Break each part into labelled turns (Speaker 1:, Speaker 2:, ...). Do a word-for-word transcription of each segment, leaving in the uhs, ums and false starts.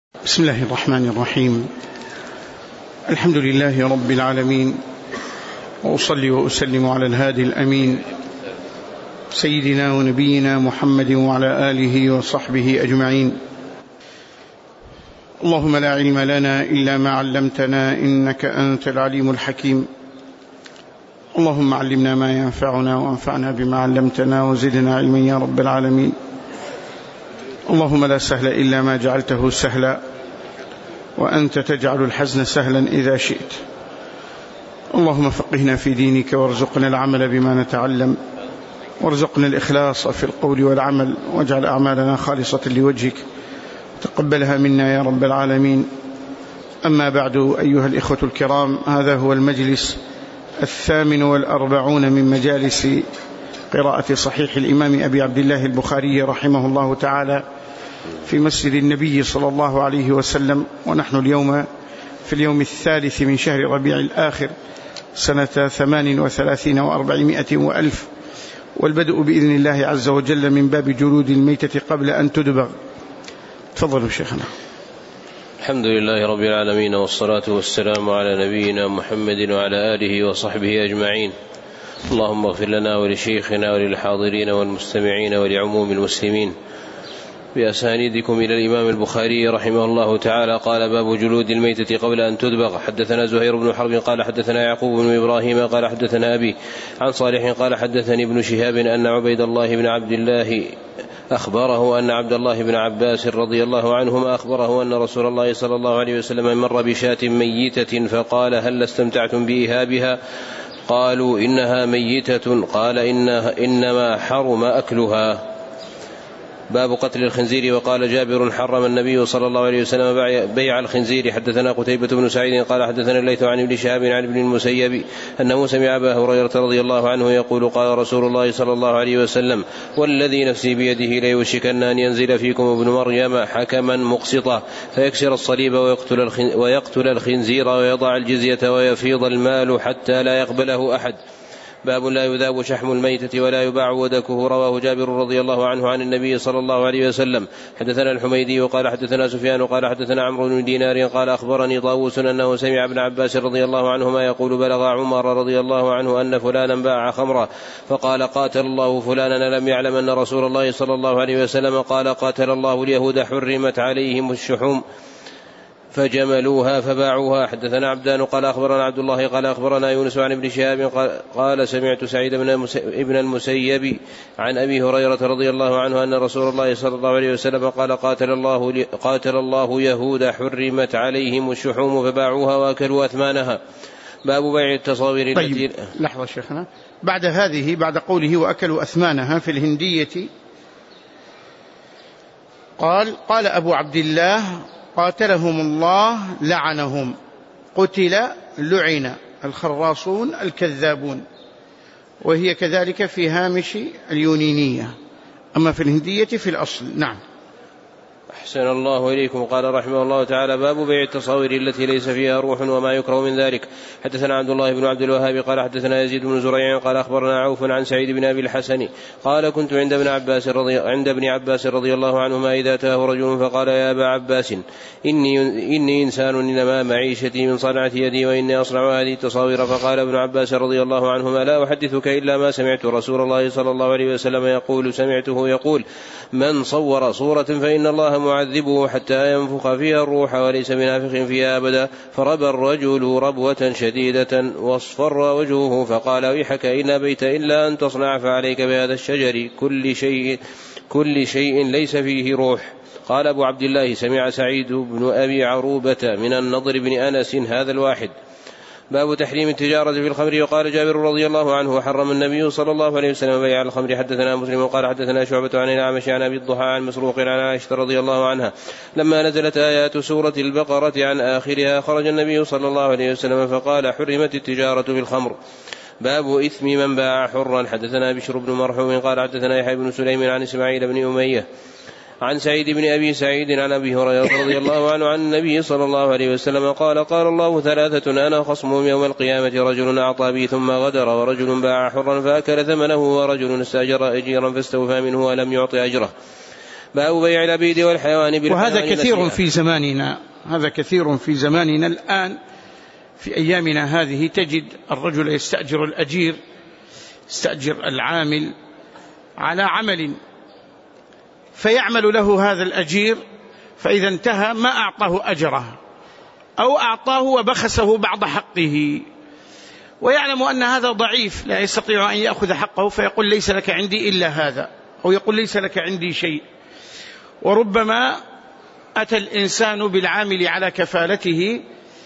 Speaker 1: بسم الله الرحمن الرحيم. الحمد لله رب العالمين، وأصلي وأسلم على الهادي الأمين سيدنا ونبينا محمد وعلى آله وصحبه أجمعين. اللهم لا علم لنا إلا ما علمتنا إنك أنت العليم الحكيم. اللهم علمنا ما ينفعنا وانفعنا بما علمتنا وزدنا علما يا رب العالمين. اللهم لا سهل إلا ما جعلته سهلا، وأنت تجعل الحزن سهلا إذا شئت. اللهم فقهنا في دينك، وارزقنا العمل بما نتعلم، وارزقنا الإخلاص في القول والعمل، واجعل أعمالنا خالصة لوجهك، تقبلها منا يا رب العالمين. أما بعد، أيها الإخوة الكرام، هذا هو المجلس الثامن والأربعون من مجالس قراءة صحيح الإمام أبي عبد الله البخاري رحمه الله تعالى في مسجد النبي صلى الله عليه وسلم. ونحن اليوم في اليوم الثالث من شهر ربيع الآخر سنة ثمان وثلاثين وأربعمائة وألف، والبدء بإذن الله عز وجل من باب جلود الميتة قبل أن تدبغ. تفضلوا شيخنا.
Speaker 2: الحمد لله رب العالمين، والصلاة والسلام على نبينا محمد وعلى آله وصحبه أجمعين. اللهم اغفر لنا ولشيخنا وللحاضرين والمستمعين ولعموم المسلمين. بأسانيدكم إلى الإمام البخاري رحمه الله تعالى قال: باب جلود الميتة قبل أن تدبغ. حدثنا زهير بن حرب قال حدثنا يعقوب بن إبراهيم قال حدثنا أبي عن صالح قال حدثني ابن شهاب أن عبيد الله بن عبد الله أخبره أن عبد الله بن عباس رضي الله عنهما أخبره أن رسول الله صلى الله عليه وسلم مر بشاة ميتة فقال: هل استمتعتم بإيهابها؟ قالوا: إنها ميتة. قال: إنها إنما حرم أكلها. باب قتل الخنزير. وقال جابر: حرم النبي صلى الله عليه وسلم بيع الخنزير. حدثنا قتيبة بن سعيد قال حدثنا الليث عن ابن شهاب عن ابن المسيب أنه سمع أبا هريرة رضي الله عنه يقول: قال رسول الله صلى الله عليه وسلم: والذي نفسي بيده ليوشكن أن ينزل فيكم ابن مريم حكما مقسطا فيكسر الصليب ويقتل الخنزير ويضع الجزية ويفيض المال حتى لا يقبله أحد. باب لا يذاب شحم الميتة ولا يباع ودكه. رواه جابر رضي الله عنه عن النبي صلى الله عليه وسلم. حدثنا الحميدي قال حدثنا سفيان قال حدثنا عمرو بن دينار قال أخبرني طاووس أنه سمع ابن عباس رضي الله عنهما يقول: بلغ عمر رضي الله عنه أن فلانا باع خمرا فقال: قاتل الله فلانا، لم يعلم أن رسول الله صلى الله عليه وسلم قال: قاتل الله اليهود حرمت عليهم الشحوم فجملوها فباعوها. حدثنا عبدان قال أخبرنا عبد الله قال أخبرنا يونس عن ابن شهاب قال سمعت سعيد بن المسيب عن أبي هريرة رضي الله عنه أن رسول الله صلى الله عليه وسلم قال: قاتل الله, قاتل الله يهود حرمت عليهم الشحوم فباعوها وأكلوا أثمانها. باب بيع التصاوير.
Speaker 1: طيب
Speaker 2: التي
Speaker 1: لحظة شيخنا، بعد هذه بعد قوله وأكلوا أثمانها في الهندية قال: قال أبو عبد الله: قاتلهم الله لعنهم. قتل لعن الخراصون الكذابون، وهي كذلك في هامش اليونينية، أما في الهندية في الأصل. نعم.
Speaker 2: أحسن الله إليكم. قال رحمه الله تعالى: باب بيع التصاوير التي ليس فيها روح وما يكره من ذلك. حدثنا عبد الله بن عبد الوهاب قال حدثنا يزيد بن زريع قال أخبرنا عوف عن سعيد بن أبي الحسن قال: كنت عند ابن عباس رضي, عند ابن عباس رضي الله عنهما إذا أتاه رجل فقال: يا أبا عباس، إني, إني إنسان إنما معيشتي من صنعة يدي وإني أصنع هذه التصاوير. فقال ابن عباس رضي الله عنهما: لا أحدثك إلا ما سمعت رسول الله صلى الله عليه وسلم يقول: سمعته يقول: من صور صورة فإن الله معذبه حتى ينفخ فيها الروح وليس بنافخ فيها أبدا. فربى الرجل ربوة شديدة واصفر وجهه فقال: ويحك إن أبيت إلا أن تصنع فعليك بهذا الشجر كل شيء, كل شيء ليس فيه روح. قال أبو عبد الله: سمع سعيد بن أبي عروبة من النضر بن أنس هذا الواحد. باب تحريم التجارة في الخمر. وقال جابر رضي الله عنه: وحرم النبي صلى الله عليه وسلم بيع الخمر. حدثنا مسلم قال حدثنا شعبة عن الأعمش عن أبي الضحى عن مسروق عن عائشة رضي الله عنها لما نزلت آيات سورة البقرة عن آخرها خرج النبي صلى الله عليه وسلم فقال: حرمت التجارة في الخمر. باب إثم من باع حرا. حدثنا بشر بن مرحوم قال حدثنا يحيى بن سليم عن إسماعيل بن أمية عن سعيد بن أبي سعيد عن أبي هريرة رضي الله عنه عن النبي صلى الله عليه وسلم قال: قال الله: ثلاثة أنا خصمهم يوم القيامة: رجل أعطى بي ثم غدر، ورجل باع حرا فأكل ثمنه، ورجل استأجر أجيرا فاستوفى منه ولم يعط أجره. باب بيع العبيد والحيوان بالحيوان.
Speaker 1: وهذا كثير في زماننا، هذا كثير في زماننا الآن في أيامنا هذه. تجد الرجل يستأجر الأجير، يستأجر العامل على عمل، فيعمل له هذا الأجير، فإذا انتهى ما أعطاه أجره أو أعطاه وبخسه بعض حقه، ويعلم أن هذا ضعيف لا يستطيع أن يأخذ حقه، فيقول ليس لك عندي إلا هذا، أو يقول ليس لك عندي شيء. وربما أتى الإنسان بالعامل على كفالته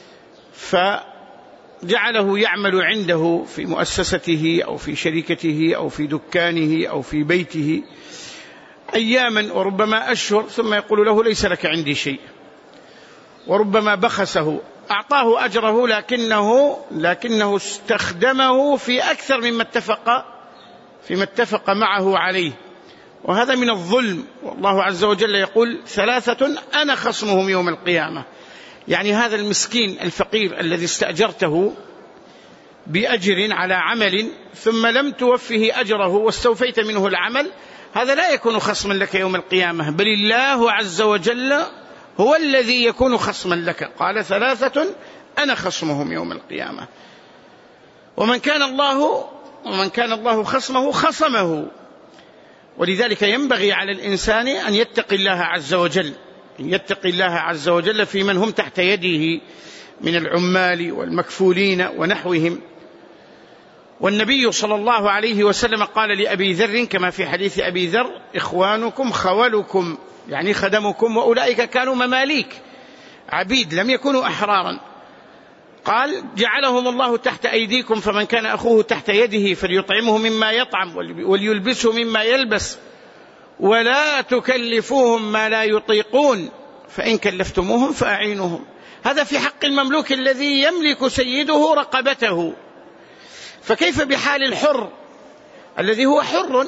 Speaker 1: فجعله يعمل عنده في مؤسسته أو في شركته أو في دكانه أو في بيته أياما وربما أشهر، ثم يقول له ليس لك عندي شيء، وربما بخسه، أعطاه أجره لكنه لكنه استخدمه في أكثر مما اتفق فيما اتفق معه عليه، وهذا من الظلم. والله عز وجل يقول ثلاثة أنا خصمهم يوم القيامة، يعني هذا المسكين الفقير الذي استأجرته بأجر على عمل ثم لم توفه أجره واستوفيت منه العمل، هذا لا يكون خصما لك يوم القيامة، بل الله عز وجل هو الذي يكون خصما لك. قال ثلاثة أنا خصمهم يوم القيامة. ومن كان الله ومن كان الله خصمه خصمه. ولذلك ينبغي على الإنسان أن يتقي الله عز وجل، أن يتقي الله عز وجل في من هم تحت يده من العمال والمكفولين ونحوهم. والنبي صلى الله عليه وسلم قال لأبي ذر كما في حديث أبي ذر: إخوانكم خولكم، يعني خدمكم، وأولئك كانوا مماليك عبيد لم يكونوا أحرارا. قال: جعلهم الله تحت أيديكم، فمن كان أخوه تحت يده فليطعمه مما يطعم وليلبسه مما يلبس، ولا تكلفوهم ما لا يطيقون، فإن كلفتموهم فأعينوهم. هذا في حق المملوك الذي يملك سيده رقبته، فكيف بحال الحر الذي هو حر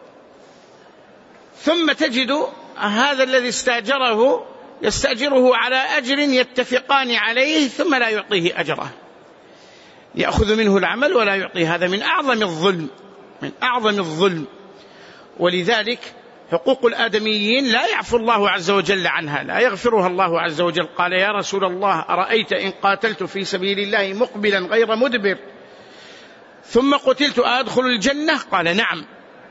Speaker 1: ثم تجد هذا الذي استأجره يستأجره على أجر يتفقان عليه ثم لا يعطيه أجره، يأخذ منه العمل ولا يعطيه. هذا من أعظم الظلم، من أعظم الظلم. ولذلك حقوق الآدميين لا يعفو الله عز وجل عنها، لا يغفرها الله عز وجل. قال: يا رسول الله أرأيت إن قاتلت في سبيل الله مقبلا غير مدبر ثم قتلت أدخل الجنة؟ قال: نعم.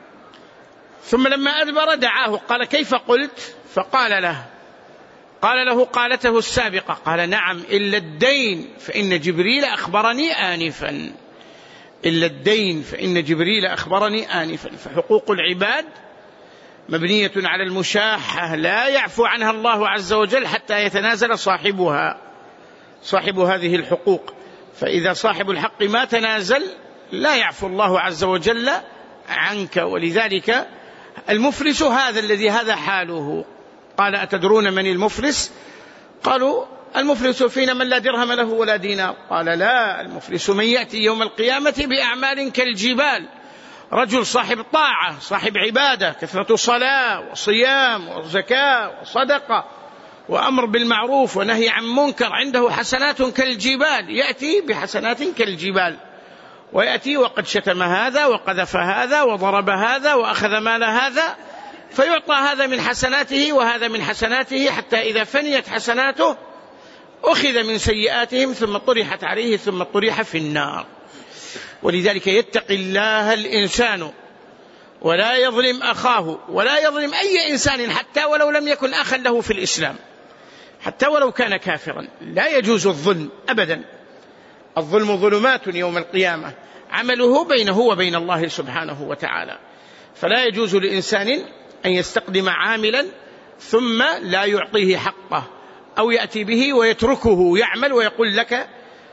Speaker 1: ثم لما أدبر دعاه قال: كيف قلت؟ فقال له قال له قالته السابقة. قال: نعم، إلا الدين فإن جبريل أخبرني آنفا، إلا الدين فإن جبريل أخبرني آنفا. فحقوق العباد مبنية على المشاحة لا يعفو عنها الله عز وجل حتى يتنازل صاحبها صاحب هذه الحقوق. فإذا صاحب الحق ما تنازل لا يعفو الله عز وجل عنك. ولذلك المفلس هذا الذي هذا حاله. قال: أتدرون من المفلس؟ قالوا: المفلس فينا من لا درهم له ولا دينار. قال: لا، المفلس من يأتي يوم القيامة بأعمال كالجبال، رجل صاحب طاعة صاحب عبادة، كثرة صلاة وصيام وزكاة وصدقة وأمر بالمعروف ونهي عن منكر، عنده حسنات كالجبال، يأتي بحسنات كالجبال، ويأتي وقد شتم هذا وقذف هذا وضرب هذا وأخذ مال هذا، فيعطى هذا من حسناته وهذا من حسناته، حتى إذا فنيت حسناته أخذ من سيئاتهم ثم طرحت عليه ثم طرح في النار. ولذلك يتقي الله الإنسان ولا يظلم أخاه ولا يظلم أي إنسان، حتى ولو لم يكن أخا له في الإسلام، حتى ولو كان كافرا. لا يجوز الظلم أبدا. الظلم ظلمات يوم القيامة، عمله بينه وبين الله سبحانه وتعالى. فلا يجوز لإنسان أن يستقدم عاملا ثم لا يعطيه حقه، أو يأتي به ويتركه يعمل ويقول لك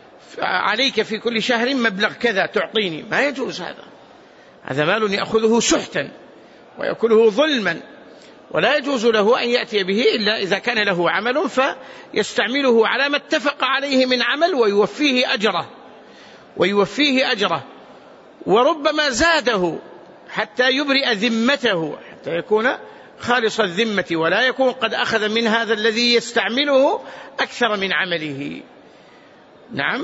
Speaker 1: عليك في كل شهر مبلغ كذا تعطيني. ما يجوز هذا، هذا مال يأخذه سحتا ويأكله ظلما، ولا يجوز له أن يأتي به إلا إذا كان له عمل فيستعمله على ما اتفق عليه من عمل ويوفيه أجره ويوفيه أجره وربما زاده حتى يبرئ ذمته، حتى يكون خالص الذمة، ولا يكون قد أخذ من هذا الذي يستعمله أكثر من عمله. نعم.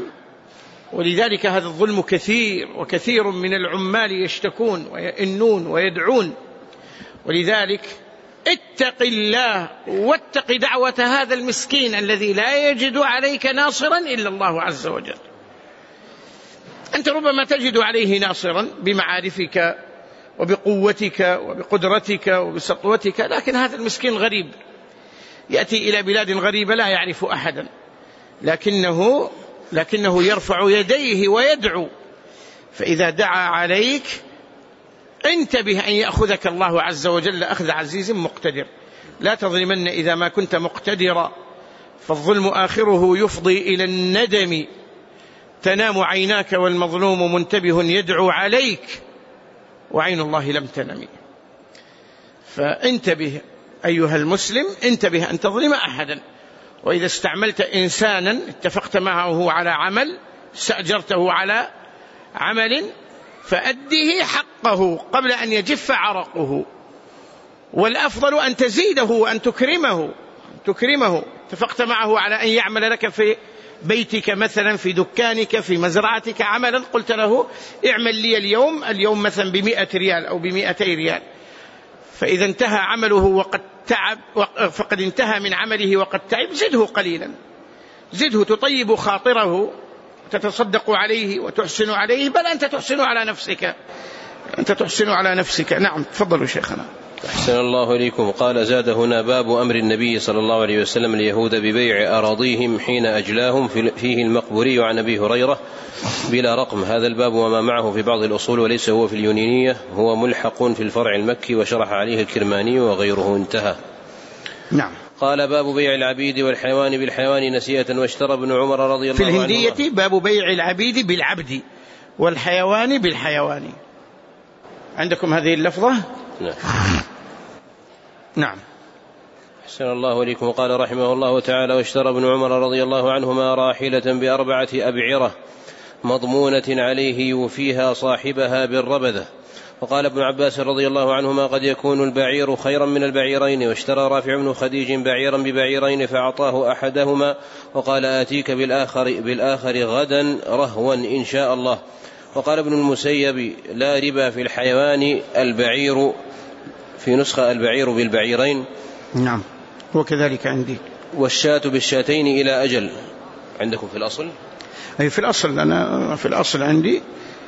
Speaker 1: ولذلك هذا الظلم كثير، وكثير من العمال يشتكون ويئنون ويدعون. ولذلك اتق الله واتق دعوة هذا المسكين الذي لا يجد عليك ناصرا إلا الله عز وجل. أنت ربما تجد عليه ناصرا بمعارفك وبقوتك وبقدرتك وبسطوتك، لكن هذا المسكين غريب، يأتي إلى بلاد غريبة لا يعرف أحدا، لكنه, لكنه يرفع يديه ويدعو، فإذا دعا عليك انتبه أن يأخذك الله عز وجل أخذ عزيز مقتدر. لا تظلمن إذا ما كنت مقتدرا، فالظلم آخره يفضي إلى الندم. تنام عيناك والمظلوم منتبه يدعو عليك وعين الله لم تنم. فانتبه أيها المسلم، انتبه أن تظلم أحدا. وإذا استعملت إنسانا اتفقت معه على عمل، استأجرته على عمل، فأده حقه قبل أن يجف عرقه، والأفضل أن تزيده وأن تكرمه تكرمه اتفقت معه على أن يعمل لك في بيتك مثلا، في دكانك، في مزرعتك عملا، قلت له اعمل لي اليوم اليوم مثلا بمئة ريال أو بمئتي ريال، فإذا انتهى عمله وقد تعب فقد انتهى من عمله وقد تعب، زده قليلا، زده، تطيب خاطره، تتصدق عليه وتحسن عليه، بل أنت تحسن على نفسك، أنت تحسن على نفسك. نعم، تفضلوا شيخنا.
Speaker 2: أحسن الله إليكم. قال: زاد هنا باب أمر النبي صلى الله عليه وسلم اليهود ببيع أراضيهم حين أجلاهم، فيه المقبوري عن أبي هريرة بلا رقم. هذا الباب وما معه في بعض الأصول وليس هو في اليونينية، هو ملحق في الفرع المكي وشرح عليه الكرماني وغيره. انتهى.
Speaker 1: نعم.
Speaker 2: قال: باب بيع العبيد والحيوان بالحيوان نسيئة. واشترى ابن عمر رضي الله عنه.
Speaker 1: في الهندية باب بيع العبيد بالعبد والحيوان بالحيوان. عندكم هذه اللفظة؟
Speaker 2: نعم.
Speaker 1: نعم.
Speaker 2: أحسن الله إليكم. قال رحمه الله تعالى: واشترى ابن عمر رضي الله عنهما راحلة بأربعة أبعرة مضمونة عليه يوفيها صاحبها بالربذة. وقال ابن عباس رضي الله عنهما: قد يكون البعير خيرا من البعيرين. واشترى رافع بن خديج بعيرا ببعيرين فأعطاه أحدهما وقال: آتيك بالآخر, بالآخر غدا رهوا إن شاء الله. وقال ابن المسيب: لا ربا في الحيوان، البعير في نسخة البعير بالبعيرين.
Speaker 1: نعم، وكذلك عندي.
Speaker 2: والشاة بالشاتين إلى أجل. عندكم في الأصل؟
Speaker 1: أي في الأصل، أنا في الأصل عندي.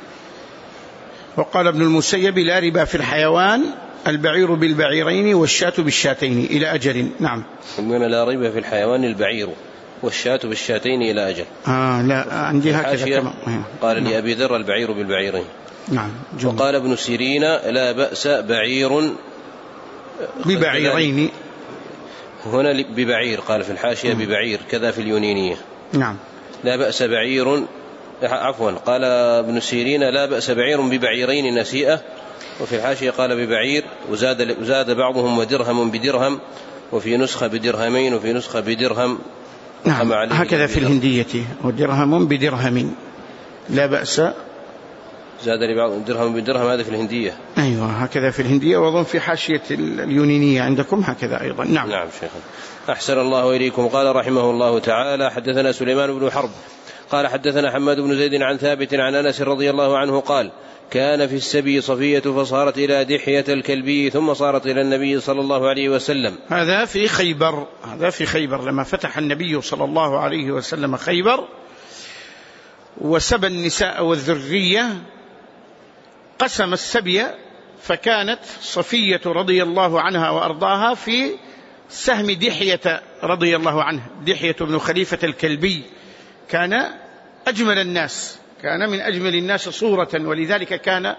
Speaker 1: وقال ابن المسيب: لا ربا في الحيوان، البعير بالبعيرين والشاة بالشاتين إلى أجل. نعم.
Speaker 2: من لا ربا في الحيوان البعير والشاة بالشاتين إلى أجل.
Speaker 1: آه لا، عندي هكذا كما
Speaker 2: قال لي أبي ذر: البعير بالبعيرين.
Speaker 1: نعم.
Speaker 2: جمع. وقال ابن سيرين: لا بأس بعير
Speaker 1: ببعيرين.
Speaker 2: هنا ببعير، قال في الحاشية ببعير، كذا في اليونينية.
Speaker 1: نعم.
Speaker 2: لا بأس بعير، عفوا، قال ابن سيرين: لا بأس بعير ببعيرين نسيئة. وفي الحاشية قال ببعير، وزاد, وزاد بعضهم ودرهم بدرهم، وفي نسخة بدرهمين، وفي نسخة بدرهم.
Speaker 1: نعم، هكذا في الهندية، ودرهم بدرهم لا بأس.
Speaker 2: زاد لبعض درهم بدرهم، هذا في الهندية.
Speaker 1: أيوة، هكذا في الهندية، وأظن في حاشية اليونينية عندكم هكذا أيضا. نعم.
Speaker 2: نعم شيخ. أحسن الله إليكم. قال رحمه الله تعالى: حدثنا سليمان بن حرب قال حدثنا حماد بن زيد عن ثابت عن أنس رضي الله عنه قال: كان في السبي صفية فصارت إلى دحية الكلبي ثم صارت إلى النبي صلى الله عليه وسلم.
Speaker 1: هذا في خيبر، هذا في خيبر لما فتح النبي صلى الله عليه وسلم خيبر وسبى النساء والذرية، قسم السبي، فكانت صفية رضي الله عنها وأرضاها في سهم دحية رضي الله عنه. دحية بن خليفة الكلبي كان أجمل الناس، كان من أجمل الناس صورة، ولذلك كان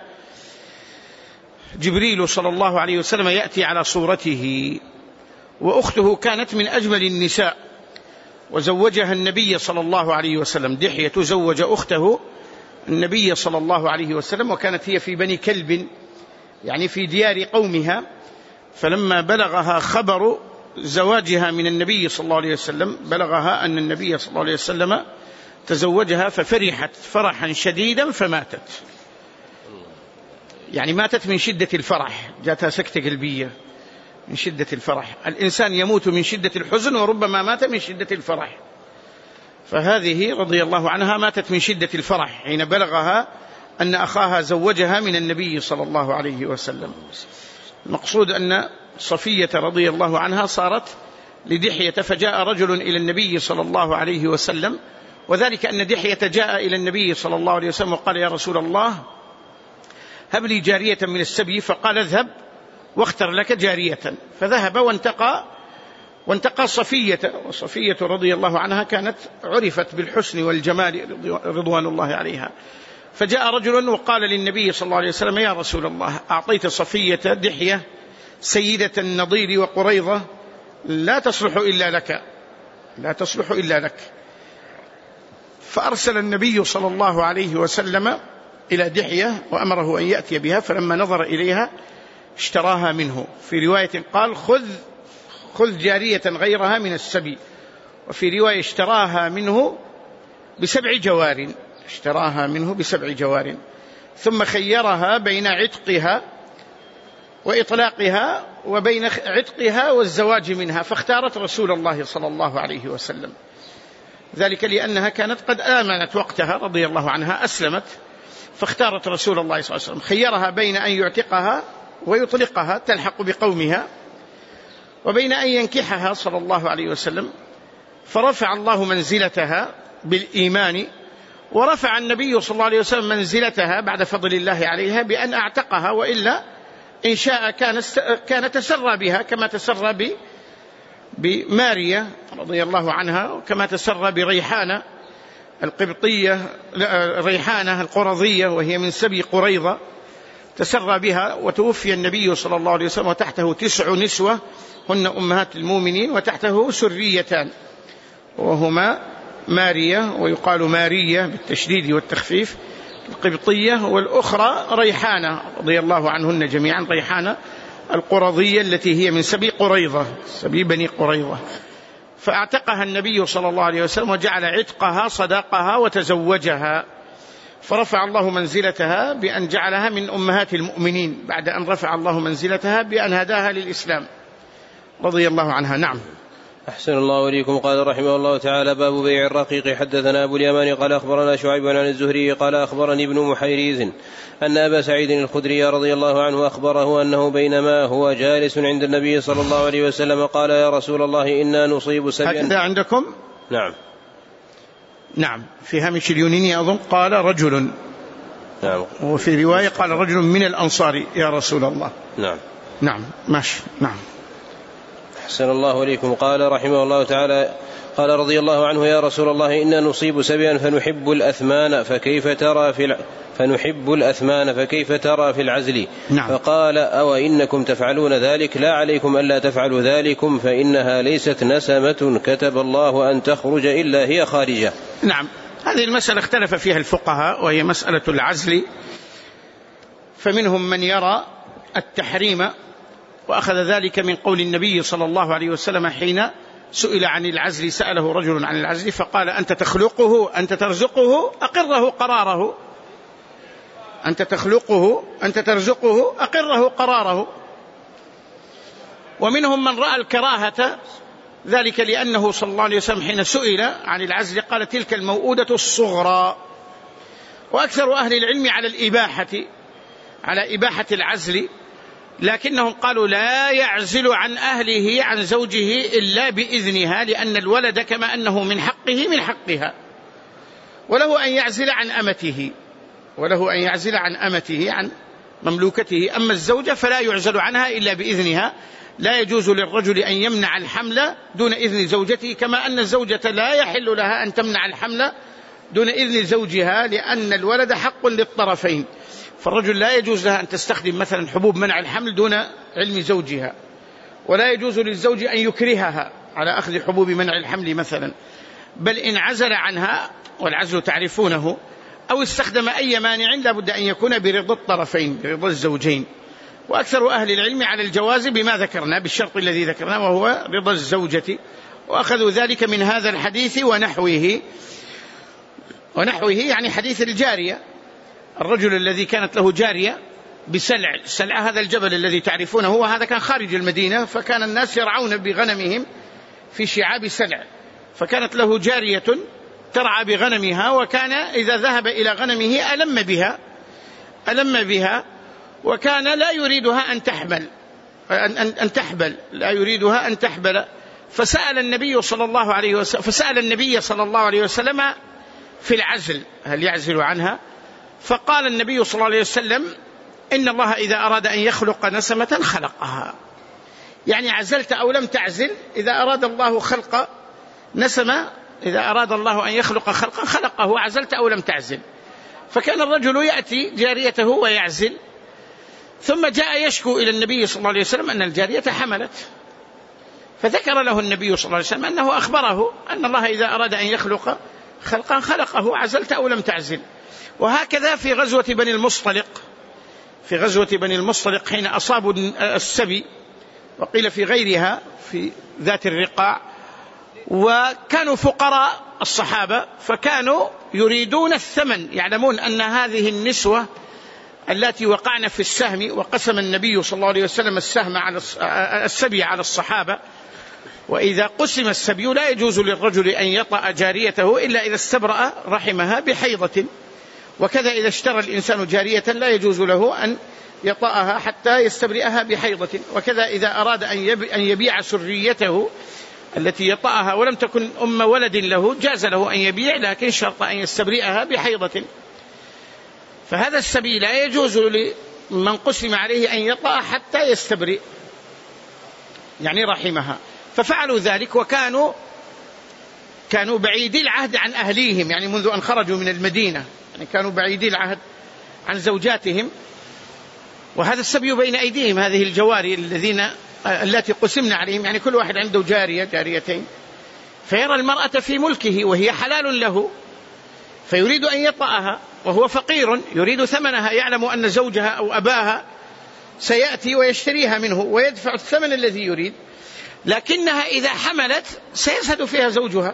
Speaker 1: جبريل صلى الله عليه وسلم يأتي على صورته. وأخته كانت من أجمل النساء، وزوجها النبي صلى الله عليه وسلم. دحية زوج أخته النبي صلى الله عليه وسلم، وكانت هي في بني كلب، يعني في ديار قومها. فلما بلغها خبر زواجها من النبي صلى الله عليه وسلم، بلغها أن النبي صلى الله عليه وسلم تزوجها، ففرحت فرحا شديدا فماتت، يعني ماتت من شدة الفرح، جاتها سكتة قلبية من شدة الفرح. الإنسان يموت من شدة الحزن وربما مات من شدة الفرح، فهذه رضي الله عنها ماتت من شدة الفرح حين بلغها أن أخاها زوجها من النبي صلى الله عليه وسلم. المقصود أن صفية رضي الله عنها صارت لدحية، فجاء رجل إلى النبي صلى الله عليه وسلم، وذلك أن دحية جاء إلى النبي صلى الله عليه وسلم وقال: يا رسول الله هب لي جارية من السبي. فقال: اذهب واختر لك جارية. فذهب وانتقى وانتقى صفية، وصفية رضي الله عنها كانت عرفت بالحسن والجمال رضوان الله عليها. فجاء رجل وقال للنبي صلى الله عليه وسلم: يا رسول الله أعطيت صفية دحية سيدة النضير وقريظة لا تصلح إلا لك، لا تصلح إلا لك. فأرسل النبي صلى الله عليه وسلم إلى دحية وأمره أن يأتي بها، فلما نظر إليها اشتراها منه. في رواية قال: خذ خذ جارية غيرها من السبي، وفي رواية اشتراها منه بسبع جوار، اشتراها منه بسبع جوار، ثم خيرها بين عتقها وإطلاقها وبين عتقها والزواج منها، فاختارت رسول الله صلى الله عليه وسلم، ذلك لأنها كانت قد آمنت وقتها رضي الله عنها، أسلمت، فاختارت رسول الله صلى الله عليه وسلم، خيرها بين أن يعتقها ويطلقها تلحق بقومها، وبين أن ينكحها صلى الله عليه وسلم. فرفع الله منزلتها بالإيمان، ورفع النبي صلى الله عليه وسلم منزلتها بعد فضل الله عليها بأن أعتقها، وإلا إن شاء كان كان تسرى بها كما تسرى بماريا رضي الله عنها، وكما تسرى بريحانة القبطية ريحانة القرظية وهي من سبي قريظة، تسرى بها. وتوفي النبي صلى الله عليه وسلم وتحته تسع نسوة هن أمهات المؤمنين، وتحته سريتان وهما ماريا ويقال مارية بالتشديد والتخفيف القبطية، والأخرى ريحانة رضي الله عنهن جميعا، ريحانة القرظية التي هي من سبي قريظة، سبي بني قريظة. فاعتقها النبي صلى الله عليه وسلم وجعل عتقها صداقها وتزوجها، فرفع الله منزلتها بأن جعلها من أمهات المؤمنين بعد أن رفع الله منزلتها بأن هداها للإسلام رضي الله عنها. نعم.
Speaker 2: أحسن الله إليكم. قال رحمه الله تعالى: باب بيع الرقيق. حدثنا أبو اليمان قال أخبرنا شعيب عن الزهري قال أخبرني ابن محيريز أن أبا سعيد الخدري رضي الله عنه أخبره أنه بينما هو جالس عند النبي صلى الله عليه وسلم قال: يا رسول الله إنا نصيب سبيا.
Speaker 1: هكذا عندكم؟
Speaker 2: نعم
Speaker 1: نعم، في هامش اليوناني أظن قال رجل،
Speaker 2: نعم،
Speaker 1: وفي رواية قال رجل من الأنصار يا رسول الله.
Speaker 2: نعم
Speaker 1: نعم ماشي. نعم.
Speaker 2: أحسن الله إليكم. قال رحمه الله تعالى: قال رضي الله عنه: يا رسول الله إنا نصيب سبيا فنحب الأثمان فكيف ترى في الع... فنحب الأثمان فكيف ترى في العزل؟
Speaker 1: نعم.
Speaker 2: فقال: أو إنكم تفعلون ذلك؟ لا عليكم ألا تفعلوا ذلكم، فإنها ليست نسمة كتب الله أن تخرج إلا هي خارجة.
Speaker 1: نعم، هذه المسألة اختلف فيها الفقهاء، وهي مسألة العزل، فمنهم من يرى التحريم، وأخذ ذلك من قول النبي صلى الله عليه وسلم حين سئل عن العزل، سأله رجل عن العزل فقال: أنت تخلقه أنت ترزقه أقره قراره، أنت تخلقه أنت ترزقه أقره قراره. ومنهم من رأى الكراهة، ذلك لأنه صلى الله عليه وسلم حين سئل عن العزل قال: تلك الموؤودة الصغرى. وأكثر أهل العلم على الإباحة على إباحة العزل، لكنهم قالوا لا يعزل عن أهله عن زوجه إلا بإذنها، لأن الولد كما أنه من حقه من حقها، وله أن يعزل عن أمته وله أن يعزل عن أمته عن مملوكته. أما الزوجة فلا يعزل عنها إلا بإذنها، لا يجوز للرجل أن يمنع الحمل دون إذن زوجته، كما أن الزوجة لا يحل لها أن تمنع الحمل دون إذن زوجها، لأن الولد حق للطرفين. فالرجل لا يجوز لها أن تستخدم مثلا حبوب منع الحمل دون علم زوجها، ولا يجوز للزوج أن يكرهها على أخذ حبوب منع الحمل مثلا، بل إن عزل عنها، والعزل تعرفونه، أو استخدم أي مانع لا بد أن يكون برضا الطرفين، برضا الزوجين. وأكثر أهل العلم على الجواز بما ذكرنا، بالشرط الذي ذكرناه وهو رضا الزوجة، وأخذوا ذلك من هذا الحديث ونحوه ونحوه يعني حديث الجارية، الرجل الذي كانت له جارية بسلع، سلع هذا الجبل الذي تعرفونه، وهذا كان خارج المدينة، فكان الناس يرعون بغنمهم في شعاب سلع، فكانت له جارية ترعى بغنمها، وكان إذا ذهب إلى غنمه ألم بها ألم بها وكان لا يريدها أن تحمل، أن, أن, أن تحبل، لا يريدها أن تحبل. فسأل النبي صلى الله عليه وسلم فسأل النبي صلى الله عليه وسلم في العزل، هل يعزل عنها؟ فقال النبي صلى الله عليه وسلم: إن الله إذا أراد أن يخلق نسمة خلقها. يعني عزلت أو لم تعزل، إذا أراد الله خلق نسمة، إذا أراد الله أن يخلق خلقا خلقه، عزلت أو لم تعزل. فكان الرجل يأتي جاريته ويعزل، ثم جاء يشكو إلى النبي صلى الله عليه وسلم أن الجارية حملت، فذكر له النبي صلى الله عليه وسلم أنه أخبره أن الله إذا أراد أن يخلق خلقا خلقه، عزلت أو لم تعزل. وهكذا في غزوة بني المصطلق، في غزوة بني المصطلق حين أصابوا السبي، وقيل في غيرها في ذات الرقاع، وكانوا فقراء الصحابة، فكانوا يريدون الثمن، يعلمون أن هذه النسوة التي وقعن في السهم، وقسم النبي صلى الله عليه وسلم السهم على السبي على الصحابة، وإذا قسم السبي لا يجوز للرجل أن يطأ جاريته إلا إذا استبرأ رحمها بحيضة، وكذا إذا اشترى الإنسان جارية لا يجوز له أن يطأها حتى يستبرئها بحيضة، وكذا إذا أراد أن يبيع سريته التي يطأها ولم تكن أم ولد له جاز له أن يبيع، لكن شرط أن يستبرئها بحيضة. فهذا السبي لا يجوز لمن قسم عليه أن يطأ حتى يستبرئ يعني رحمها. ففعلوا ذلك، وكانوا كانوا بعيدي العهد عن أهليهم، يعني منذ أن خرجوا من المدينة، يعني كانوا بعيدي العهد عن زوجاتهم، وهذا السبي بين أيديهم، هذه الجواري الذين التي قسمنا عليهم، يعني كل واحد عنده جارية جاريتين، فيرى المرأة في ملكه وهي حلال له، فيريد أن يطأها وهو فقير يريد ثمنها، يعلم أن زوجها أو أباها سيأتي ويشتريها منه ويدفع الثمن الذي يريد، لكنها إذا حملت سيزهد فيها زوجها،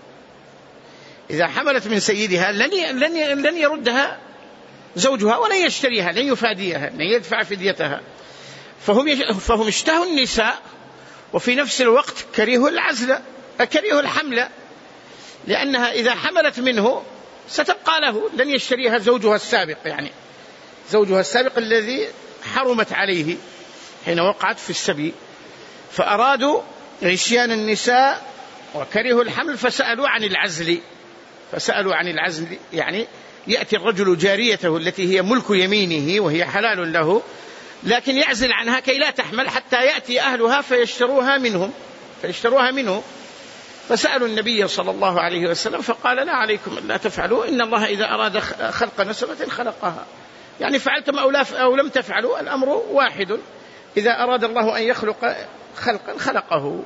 Speaker 1: إذا حملت من سيدها لن لن لن يردها زوجها ولن يشتريها، لن يفاديها، لن يدفع فديتها. فهم فهم اشتهوا النساء، وفي نفس الوقت كرهوا العزل، كرهوا الحمل، لأنها إذا حملت منه ستبقى له، لن يشتريها زوجها السابق، يعني زوجها السابق الذي حرمت عليه حين وقعت في السبي. فأرادوا غشيان النساء وكرهوا الحمل، فسألوا عن العزل، فسألوا عن العزل يعني يأتي الرجل جاريته التي هي ملك يمينه وهي حلال له، لكن يعزل عنها كي لا تحمل حتى يأتي أهلها فيشتروها منهم فيشتروها منه. فسألوا النبي صلى الله عليه وسلم فقال: لا عليكم لا تفعلوا، إن الله إذا أراد خلق نسمة خلقها، يعني فعلتم أو لم تفعلوا الأمر واحد، إذا أراد الله أن يخلق خلقا خلقه.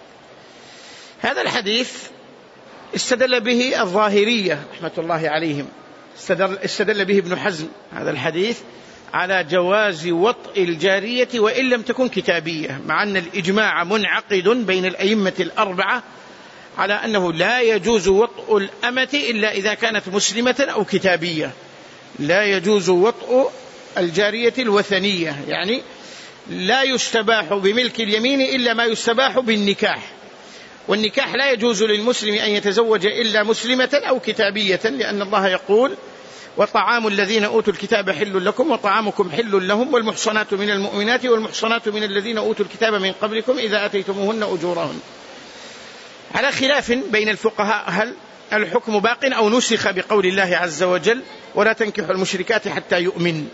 Speaker 1: هذا الحديث استدل به الظاهرية رحمة الله عليهم، استدل, استدل به ابن حزم هذا الحديث على جواز وطء الجارية وإن لم تكن كتابية، مع أن الإجماع منعقد بين الأئمة الأربعة على أنه لا يجوز وطء الأمة إلا إذا كانت مسلمة أو كتابية، لا يجوز وطء الجارية الوثنية، يعني لا يستباح بملك اليمين إلا ما يستباح بالنكاح، والنكاح لا يجوز للمسلم أن يتزوج إلا مسلمة أو كتابية، لأن الله يقول: وطعام الذين أوتوا الكتاب حل لكم وطعامكم حل لهم والمحصنات من المؤمنات والمحصنات من الذين أوتوا الكتاب من قبلكم إذا أتيتموهن أجورهن. على خلاف بين الفقهاء هل الحكم باق أو نسخ بقول الله عز وجل: ولا تنكحوا المشركات حتى يؤمن،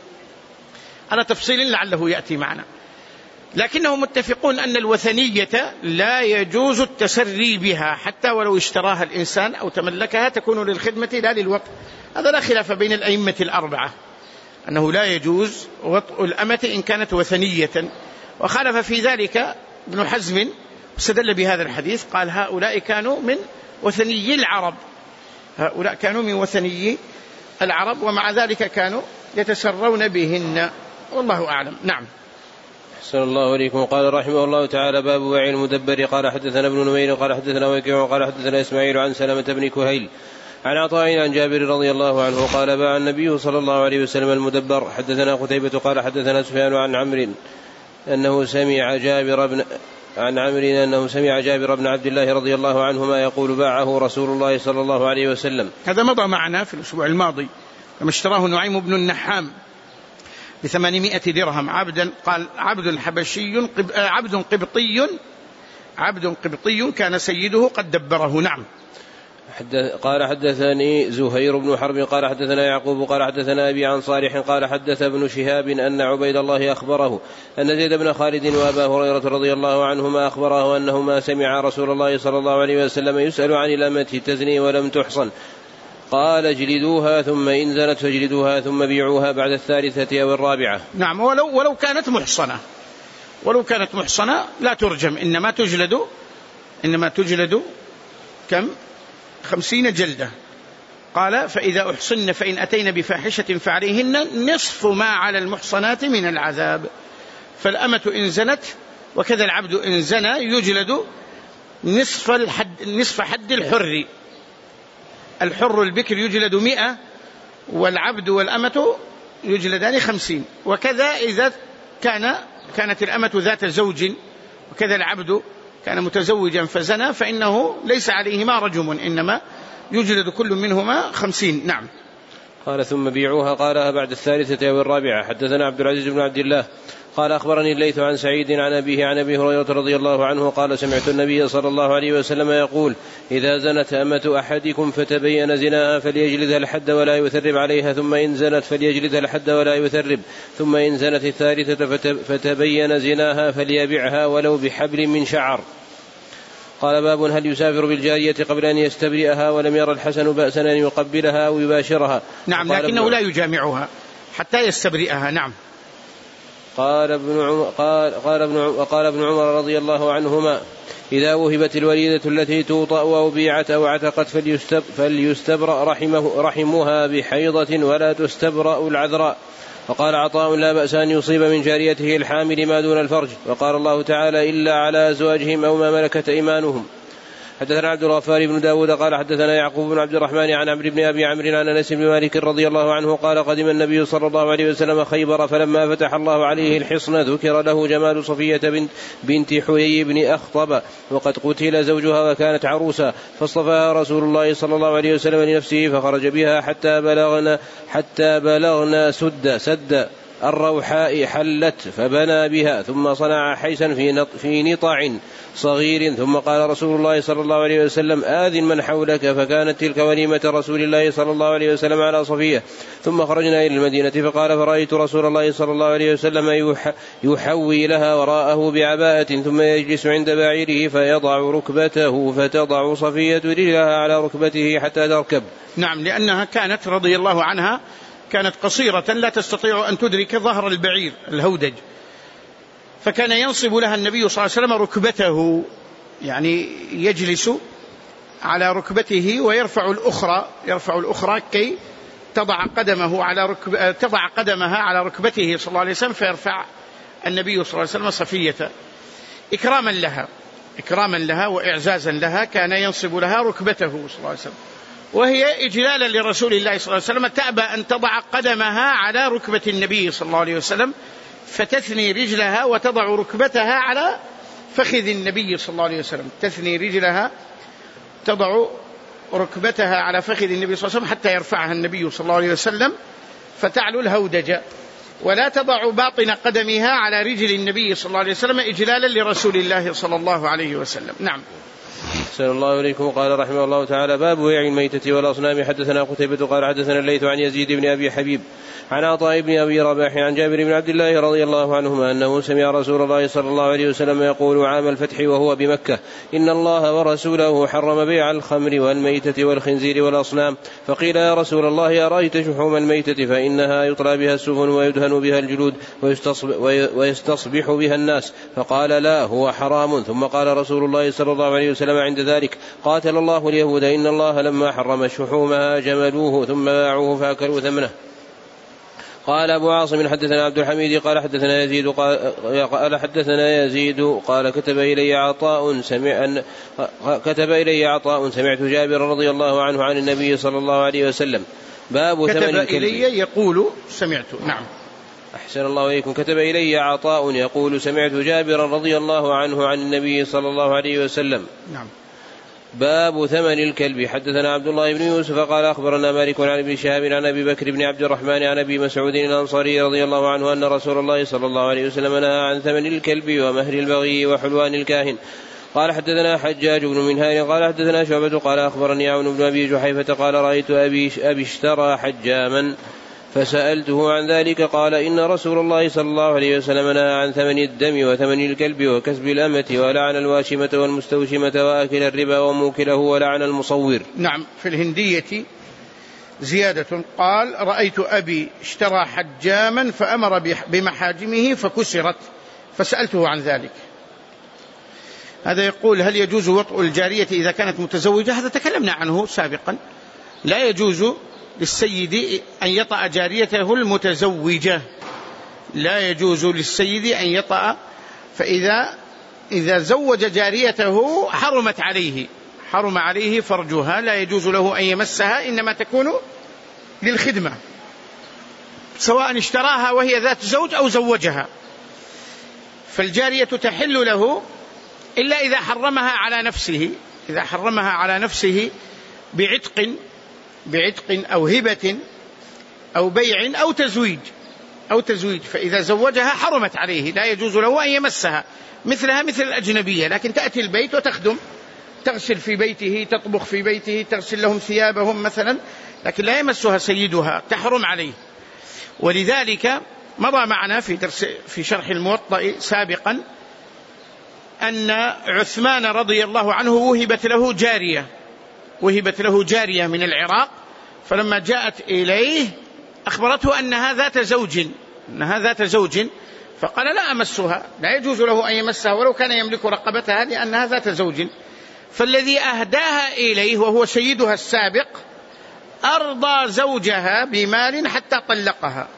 Speaker 1: على تفصيل لعله يأتي معنا، لكنهم متفقون أن الوثنية لا يجوز التسري بها حتى ولو اشتراها الإنسان أو تملكها، تكون للخدمة لا للوطء. هذا لا خلاف بين الأئمة الأربعة أنه لا يجوز وطء الأمة إن كانت وثنية. وخالف في ذلك ابن حزم واستدل بهذا الحديث، قال: هؤلاء كانوا من وثني العرب، هؤلاء كانوا من وثني العرب، ومع ذلك كانوا يتسرون بهن، والله أعلم. نعم.
Speaker 2: أحسن الله إليكم. قال رحمه الله تعالى: باب بيع المدبر. قال حدثنا ابن نمير قال حدثنا وكيع قال حدثنا إسماعيل عن سلمة بن كهيل عن عطاء عن جابر رضي الله عنه قال: باع النبي صلى الله عليه وسلم المدبر. حدثنا قتيبة قال حدثنا سفيان عن عمرو أنه سمع جابر بن عن عمرو أنه سمع جابر بن عبد الله رضي الله عنهما يقول: باعه رسول الله صلى الله عليه وسلم.
Speaker 1: هذا مضى معنا في الأسبوع الماضي لما اشتراه نعيم بن النحام بثمانمائة درهم عبدا. قال عبد حبشي عبد قبطي عبد قبطي كان سيده قد دبره. نعم.
Speaker 2: قال حدثني زهير بن حرب قال حدثنا يعقوب قال حدثنا أبي عن صالح قال حدث ابن شهاب أن عبيد الله أخبره أن زيد بن خالد وأبا هريرة رضي الله عنهما أخبره أنهما سمع رسول الله صلى الله عليه وسلم يسأل عن الأمة تزني ولم تحصن قال اجلدوها ثم إن زنت فاجلدوها ثم بيعوها بعد الثالثة أو الرابعة.
Speaker 1: نعم. ولو, ولو كانت محصنة ولو كانت محصنة لا ترجم، إنما تجلد إنما تجلد كم؟ خمسين جلدة. قال فإذا أحصن فإن أتين بفاحشة فعليهن نصف ما على المحصنات من العذاب. فالأمة إن زنت وكذا العبد إن زنى يجلد نصف الحد نصف حد الحر. الحر البكر يجلد مئة والعبد والأمة يجلدان خمسين. وكذا إذا كان كانت الأمة ذات زوج وكذا العبد كان متزوجا فزنى فإنه ليس عليهما رجم، إنما يجلد كل منهما خمسين. نعم.
Speaker 2: قال ثم بيعوها قالها بعد الثالثة أو الرابعة. حدثنا عبد العزيز بن عبد الله قال أخبرني الليث عن سعيد عن أبيه عن أبي هريرة رضي الله عنه قال سمعت النبي صلى الله عليه وسلم يقول إذا زنت أمة أحدكم فتبين زناها فليجلدها الحد ولا يثرب عليها ثم إن زنت فليجلدها الحد ولا يثرب ثم إن زنت الثالثة فتبين زناها فليبعها ولو بحبل من شعر. قال باب هل يسافر بالجارية قبل أن يستبرئها ولم ير الحسن بأسا أن يقبلها أو يباشرها.
Speaker 1: نعم. لكنه لا يجامعها حتى يستبرئها. نعم.
Speaker 2: قال ابن عمر قال قال ابن عمر قال ابن عمر رضي الله عنهما إذا وهبت الوليدة التي توطأ أو بيعت أو عتقت فليستب فليستبرأ رحمه رحمها بحيضة ولا تستبرأ العذراء. وقال عطاء لا بأس أن يصيب من جاريته الحامل ما دون الفرج. وقال الله تعالى إلا على أزواجهم أو ما ملكت أيمانهم. حدثنا عبد الغفار بن داود قال حدثنا يعقوب بن عبد الرحمن عن عمرو بن أبي عمرو عن أنس بن مالك رضي الله عنه قال قدم النبي صلى الله عليه وسلم خيبر فلما فتح الله عليه الحصن ذكر له جمال صفية بنت, بنت حيي بن أخطب وقد قتل زوجها وكانت عروسا فاصطفاها رسول الله صلى الله عليه وسلم لنفسه فخرج بها حتى بلغنا حتى بلغنا سد سد الروحاء حلت فبنى بها ثم صنع حيسا في في نطع صغير ثم قال رسول الله صلى الله عليه وسلم آذن من حولك فكانت تلك وليمة رسول الله صلى الله عليه وسلم على صفية. ثم خرجنا إلى المدينة فقال فرأيت رسول الله صلى الله عليه وسلم يحوي لها وراءه بعباءة ثم يجلس عند بعيره فيضع ركبته فتضع صفية رجلها على ركبته حتى تركب.
Speaker 1: نعم. لأنها كانت رضي الله عنها كانت قصيرة لا تستطيع أن تدرك ظهر البعير الهودج، فكان ينصب لها النبي صلى الله عليه وسلم ركبته، يعني يجلس على ركبته ويرفع الأخرى يرفع الأخرى كي تضع قدمه على ركب تضع قدمها على ركبته صلى الله عليه وسلم فيرفع النبي صلى الله عليه وسلم صفية إكراما لها إكراما لها وإعزازا لها. كان ينصب لها ركبته صلى الله عليه وسلم، وهي إجلالا لرسول الله صلى الله عليه وسلم تأبى أن تضع قدمها على ركبة النبي صلى الله عليه وسلم فتثني رجلها وتضع ركبتها على فخذ النبي صلى الله عليه وسلم. تثني رجلها تضع ركبتها على فخذ النبي صلى الله عليه وسلم حتى يرفعها النبي صلى الله عليه وسلم فتعلو الهودج، ولا تضع باطن قدمها على رجل النبي صلى الله عليه وسلم إجلالا لرسول الله صلى الله عليه وسلم. نعم.
Speaker 2: أحسن الله إليكم. قال رحمه الله تعالى باب بيع الميتة والأصنام. حدثنا قتيبة قال حدثنا الليث عن يزيد بن أبي حبيب عن عطاء بن أبي رباح عن جابر بن عبد الله رضي الله عنهما أنه سمع رسول الله صلى الله عليه وسلم يقول عام الفتح وهو بمكة إن الله ورسوله حرم بيع الخمر والميتة والخنزير والأصنام. فقيل يا رسول الله أرأيت شحوم الميتة فإنها يطلى بها السفن ويدهن بها الجلود ويستصبح بها الناس. فقال لا هو حرام. ثم قال رسول الله صلى الله عليه وسلم عند ذلك قاتل الله اليهود إن الله لما حرم شحومها جملوه ثم باعوه فأكلوا ثمنه. قال أبو عاصم حدثنا عبد الحميد قال حدثنا يزيد قال حدثنا يزيد قال كتب إلي عطاء سمع كتب إلي عطاء سمعت جابر رضي الله عنه عن النبي صلى الله عليه وسلم باب
Speaker 1: كتب إلي يقول سمعت. نعم.
Speaker 2: أحسن الله إليكم. كتب إلي عطاء يقول سمعت جابر رضي الله عنه عن النبي صلى الله عليه وسلم.
Speaker 1: نعم.
Speaker 2: باب ثمن الكلب. حدثنا عبد الله بن يوسف قال أخبرنا مالك عن ابن شهاب عن أبي بكر بن عبد الرحمن عن أبي مسعود الأنصاري رضي الله عنه أن رسول الله صلى الله عليه وسلم نهى عن ثمن الكلب ومهر البغي وحلوان الكاهن. قال حدثنا حجاج بن منهار قال حدثنا شعبة قال أخبرني عون بن أبي جحيفة قال رأيت أبي, أبي اشترى حجاما فسألته عن ذلك قال إن رسول الله صلى الله عليه وسلم نهى عن ثمن الدم وثمن الكلب وكسب الأمة ولعن الواشمة والمستوشمة وآكل الربا وموكله ولعن المصور.
Speaker 1: نعم. في الهندية زيادة قال رأيت أبي اشترى حجاما فأمر بمحاجمه فكسرت فسألته عن ذلك. هذا يقول هل يجوز وطء الجارية إذا كانت متزوجة؟ هذا تكلمنا عنه سابقا. لا يجوز للسيد أن يطأ جاريته المتزوجة، لا يجوز للسيد أن يطأ، فإذا إذا زوج جاريته حرمت عليه، حرم عليه فرجها، لا يجوز له أن يمسها، إنما تكون للخدمة سواء اشتراها وهي ذات زوج أو زوجها. فالجارية تحل له إلا إذا حرمها على نفسه، إذا حرمها على نفسه بعتق بعتق أو هبة أو بيع أو تزويج أو تزويج فإذا زوجها حرمت عليه، لا يجوز له أن يمسها، مثلها مثل الأجنبية، لكن تأتي البيت وتخدم، تغسل في بيته، تطبخ في بيته، تغسل لهم ثيابهم مثلا، لكن لا يمسها سيدها، تحرم عليه. ولذلك مضى معنا في درس في شرح الموطأ سابقا أن عثمان رضي الله عنه وهبت له جارية، وهبت له جارية من العراق، فلما جاءت إليه أخبرته أنها ذات زوج، أنها ذات زوج، فقال لا أمسها، لا يجوز له أن يمسها ولو كان يملك رقبتها لأنها ذات زوج. فالذي أهداها إليه وهو سيدها السابق أرضى زوجها بمال حتى طلقها،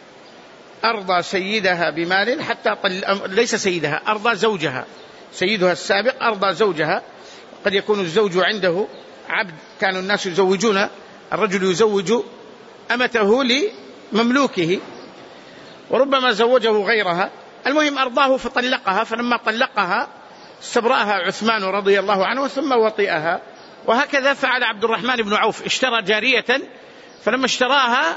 Speaker 1: أرضى سيدها بمال حتى طلق، ليس سيدها، أرضى زوجها، سيدها السابق أرضى زوجها. قد يكون الزوج عنده عبد، كانوا الناس يزوجون، الرجل يزوج أمته لمملوكه وربما زوجه غيرها، المهم أرضاه فطلقها، فلما طلقها استبرأها عثمان رضي الله عنه ثم وطئها. وهكذا فعل عبد الرحمن بن عوف، اشترى جارية فلما اشتراها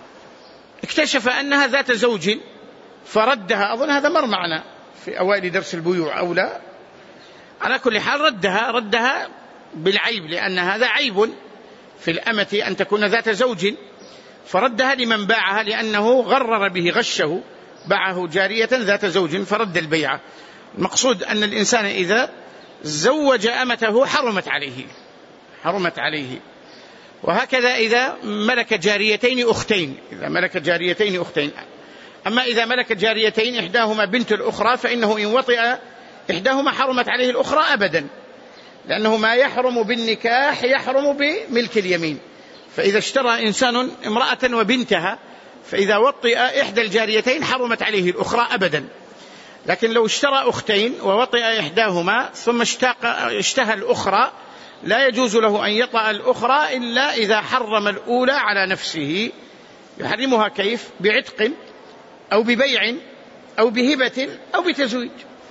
Speaker 1: اكتشف أنها ذات زوج فردها، أظن هذا مر معنا في أوائل درس البيوع أو لا، على كل حال ردها ردها بالعيب، لأن هذا عيب في الأمة أن تكون ذات زوج، فردها لمن باعها لأنه غرر به، غشه، باعه جارية ذات زوج فرد البيعة. المقصود أن الإنسان إذا زوج أمته حرمت عليه، حرمت عليه. وهكذا إذا ملك جاريتين أختين، إذا ملك جاريتين أختين. أما إذا ملك جاريتين إحداهما بنت الأخرى فإنه إن وطئ إحداهما حرمت عليه الأخرى أبدا، لأنه ما يحرم بالنكاح يحرم بملك اليمين. فإذا اشترى إنسان امرأة وبنتها فإذا وطئ إحدى الجاريتين حرمت عليه الأخرى أبدا. لكن لو اشترى أختين ووطئ إحداهما ثم اشتاق اشتهى الأخرى لا يجوز له أن يطأ الأخرى إلا إذا حرم الأولى على نفسه. يحرمها كيف؟ بعتق أو ببيع أو بهبة أو بتزويج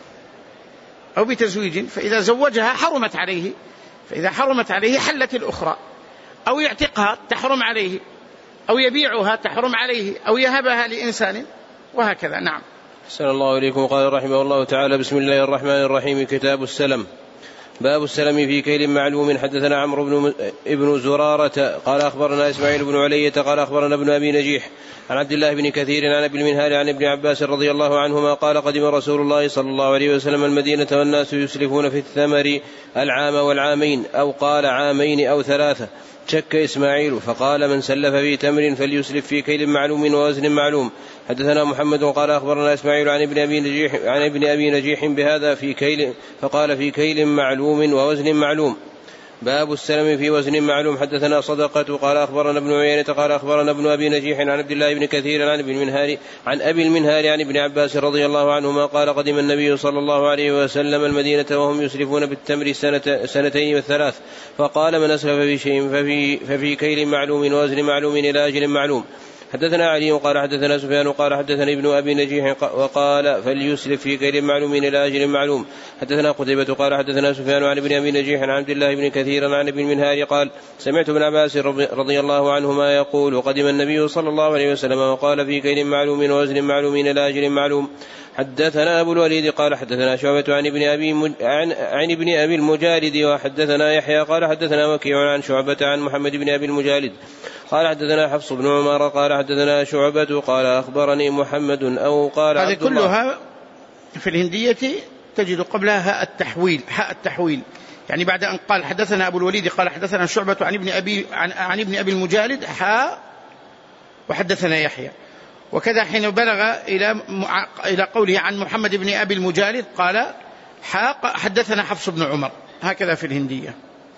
Speaker 1: أو بتزويج فإذا زوجها حرمت عليه، فإذا حرمت عليه حلت الأخرى، أو يعتقها تحرم عليه، أو يبيعها تحرم عليه، أو يهبها لإنسان، وهكذا. نعم.
Speaker 2: أحسن الله إليكم. قال رحمه الله تعالى: بسم الله الرحمن الرحيم. كتاب السلم. باب السلم في كيل معلوم. حدثنا عمرو بن ابن زرارة قال أخبرنا إسماعيل بن علية قال أخبرنا ابن أبي نجيح عن عبد الله بن كثير عن أبي المنهال عن ابن عباس رضي الله عنهما قال: قدم رسول الله صلى الله عليه وسلم المدينة والناس يسلفون في الثمر العام والعامين، أو قال عامين أو ثلاثة. شك إسماعيل فقال: من سلف في تمر فليسلف في كيل معلوم ووزن معلوم. حدثنا محمد قال أخبرنا إسماعيل عن ابن أبي نجيح عن ابن أبي نجيح بهذا في كيل، فقال: في كيل معلوم ووزن معلوم. باب السلم في وزن معلوم. حدثنا صدقة قال أخبرنا ابن عيينة قال أخبرنا ابن أبي نجيح عن عبد الله بن كثير عن ابن المنهال عن أبي المنهال عن ابن عباس رضي الله عنهما قال: قدم النبي صلى الله عليه وسلم المدينة وهم يسلفون بالتمر سنة سنتين والثلاث، فقال: من أسلف في شيء ففي, ففي كيل معلوم ووزن معلوم إلى أجل معلوم. حدثنا علي قال حدثنا سفيان قال حدثنا ابن أبي نجيح وقال فليسلف في كيل معلوم إلى أجل معلوم. حدثنا قتيبة قال حدثنا سفيان عن ابن أبي نجيح عن عبد الله بن كثير عن ابن المنهار قال سمعت ابن عباس رضي الله عنهما يقول قدم النبي صلى الله عليه وسلم وقال في كيل معلوم ووزن معلوم إلى أجل معلوم. حدثنا أبو الوليد قال حدثنا شعبة عن ابن أبي مج... عن... عن ابن أبي المجالد وحدثنا يحيى قال حدثنا وكيع عن شعبة عن محمد بن أبي المجالد قال حدثنا حفص بن عمر قال حدثنا شعبة قال أخبرني محمد أو قال
Speaker 1: هذه
Speaker 2: عبد الله.
Speaker 1: كلها في الهندية تجد قبلها هاء التحويل هاء التحويل يعني بعد أن قال حدثنا أبو الوليد قال حدثنا شعبة عن ابن أبي عن, عن ابن أبي المجالد حاء وحدثنا يحيى. وكذا حين بلغ إلى إلى قوله عن محمد بن أبي المجالد قال حاء حدثنا حفص بن عمر. هكذا في الهندية.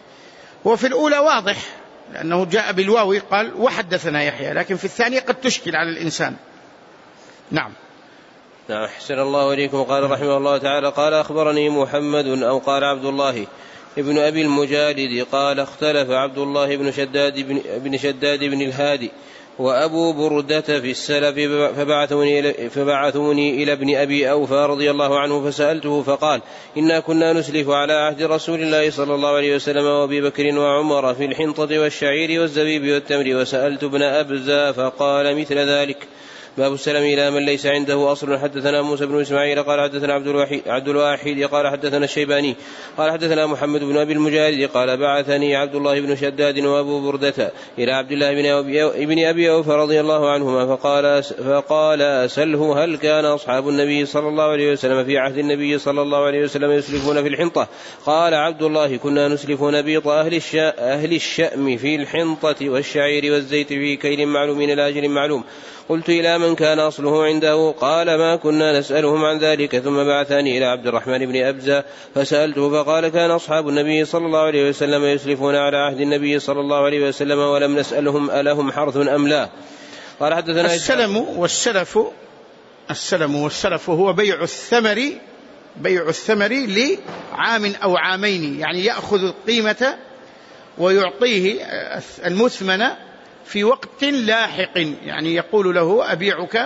Speaker 1: وفي الأولى واضح لأنه جاء بالواو قال وحدثنا يحيى لكن في الثانية قد تشكل على الإنسان. نعم.
Speaker 2: نعم أحسن الله إليكم. قال رحمه الله تعالى قال أخبرني محمد أو قال عبد الله ابن أبي المجالد قال اختلف عبد الله بن شداد بن, بن شداد بن الهادي وأبو بردة في السلف فبعثوني إلى, فبعثوني إلى ابن أبي أوفى رضي الله عنه فسألته فقال إنا كنا نسلف على عهد رسول الله صلى الله عليه وسلم وأبي بكر وعمر في الحنطة والشعير والزبيب والتمر وسألت ابن أبزة فقال مثل ذلك. باب السلام إلى من ليس عنده أصل. حدثنا موسى بن إسماعيل قال حدثنا عبد الواحد, عبد الواحد قال حدثنا الشيباني قال حدثنا محمد بن أبي المجالد قال بعثني عبد الله بن شداد وأبو بردة إلى عبد الله بن أبي أوفى رضي الله عنهما فقال, فقال سله هل كان أصحاب النبي صلى الله عليه وسلم في عهد النبي صلى الله عليه وسلم يسلفون في الحنطة؟ قال عبد الله كنا نسلف نبيط أهل, أهل الشأم في الحنطة والشعير والزيت في كيل معلوم إلى أجل معلوم. قلت إلى من كان أصله عنده؟ قال ما كنا نسألهم عن ذلك. ثم بعثني إلى عبد الرحمن بن أبزة فسألته فقال كان أصحاب النبي صلى الله عليه وسلم يسلفون على عهد النبي صلى الله عليه وسلم ولم نسألهم ألهم حرث أم لا. قال حدثنا
Speaker 1: السلم والسلف السلم والسلف هو بيع الثمر بيع الثمر لعام أو عامين يعني يأخذ القيمة ويعطيه المثمن في وقت لاحق يعني يقول له أبيعك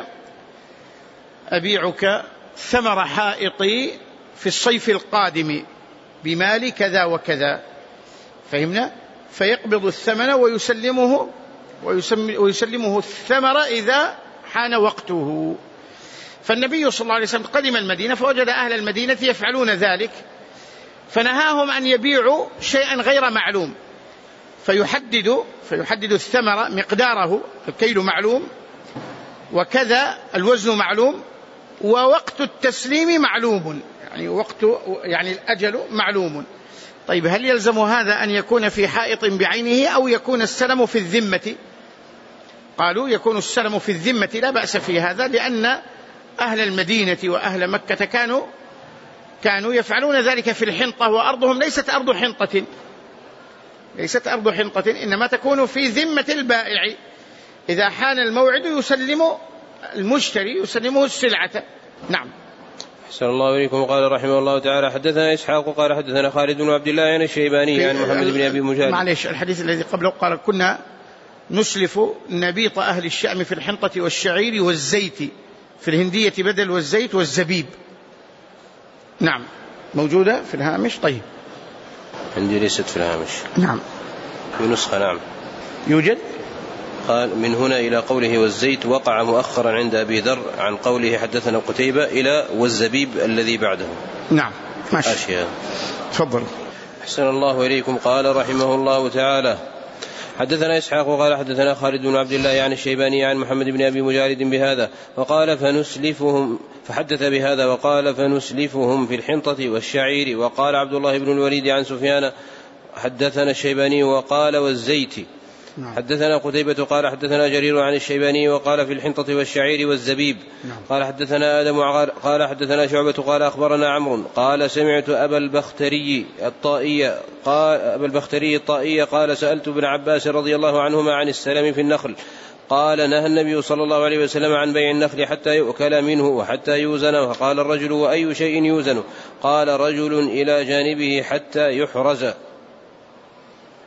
Speaker 1: أبيعك ثمر حائطي في الصيف القادم بمال كذا وكذا فهمنا فيقبض الثمن ويسلمه ويسلمه الثمر إذا حان وقته. فالنبي صلى الله عليه وسلم قدم المدينة فوجد أهل المدينة يفعلون ذلك فنهاهم أن يبيعوا شيئا غير معلوم فيحدد فيحدد الثمر مقداره الكيل معلوم وكذا الوزن معلوم ووقت التسليم معلوم يعني وقت يعني الأجل معلوم. طيب هل يلزم هذا أن يكون في حائط بعينه أو يكون السلم في الذمة؟ قالوا يكون السلم في الذمة لا بأس في هذا لأن أهل المدينة وأهل مكة كانوا كانوا يفعلون ذلك في الحنطة وأرضهم ليست أرض حنطة ليست أرض حنطة إنما تكون في ذمة البائع إذا حان الموعد يسلم المشتري يسلمه السلعة. نعم.
Speaker 2: أحسن الله إليكم. قال رحمه الله تعالى حدثنا إسحاق قال حدثنا خالد بن عبد الله عن الشيباني عن محمد بن أبي مجالد.
Speaker 1: معليش الحديث الذي قبله قال كنا نسلف نبيط أهل الشأم في الحنطة والشعير والزيت في الهندية بدل والزيت والزبيب. نعم موجودة في الهامش. طيب
Speaker 2: عندي ليست في الهامش.
Speaker 1: نعم
Speaker 2: في نسخة. نعم
Speaker 1: يوجد.
Speaker 2: قال من هنا إلى قوله والزيت وقع مؤخرا عند أبي ذر عن قوله حدثنا قتيبة إلى والزبيب الذي بعده.
Speaker 1: نعم ماشي.
Speaker 2: أشياء.
Speaker 1: تفضل.
Speaker 2: أحسن الله إليكم. قال رحمه الله تعالى حدثنا إسحاق قال حدثنا خالد بن عبد الله عن الشيباني عن محمد بن أبي مجالد بهذا وقال فنسلفهم فحدث بهذا وقال فنسلفهم في الحنطة والشعير. وقال عبد الله بن الوليد عن سفيان حدثنا الشيباني وقال والزيت.
Speaker 1: نعم.
Speaker 2: حدثنا قتيبة قال حدثنا جرير عن الشيباني وقال في الحنطة والشعير والزبيب.
Speaker 1: نعم. قال
Speaker 2: حدثنا آدم قال حدثنا شعبة قال أخبرنا عمرو قال سمعت أبا البختري الطائي قال أبا البختري الطائي قال سألت ابن عباس رضي الله عنهما عن السلم في النخل قال نهى النبي صلى الله عليه وسلم عن بيع النخل حتى يؤكل منه وحتى يوزن. فقال الرجل وأي شيء يوزن؟ قال رجل إلى جانبه حتى يحرز.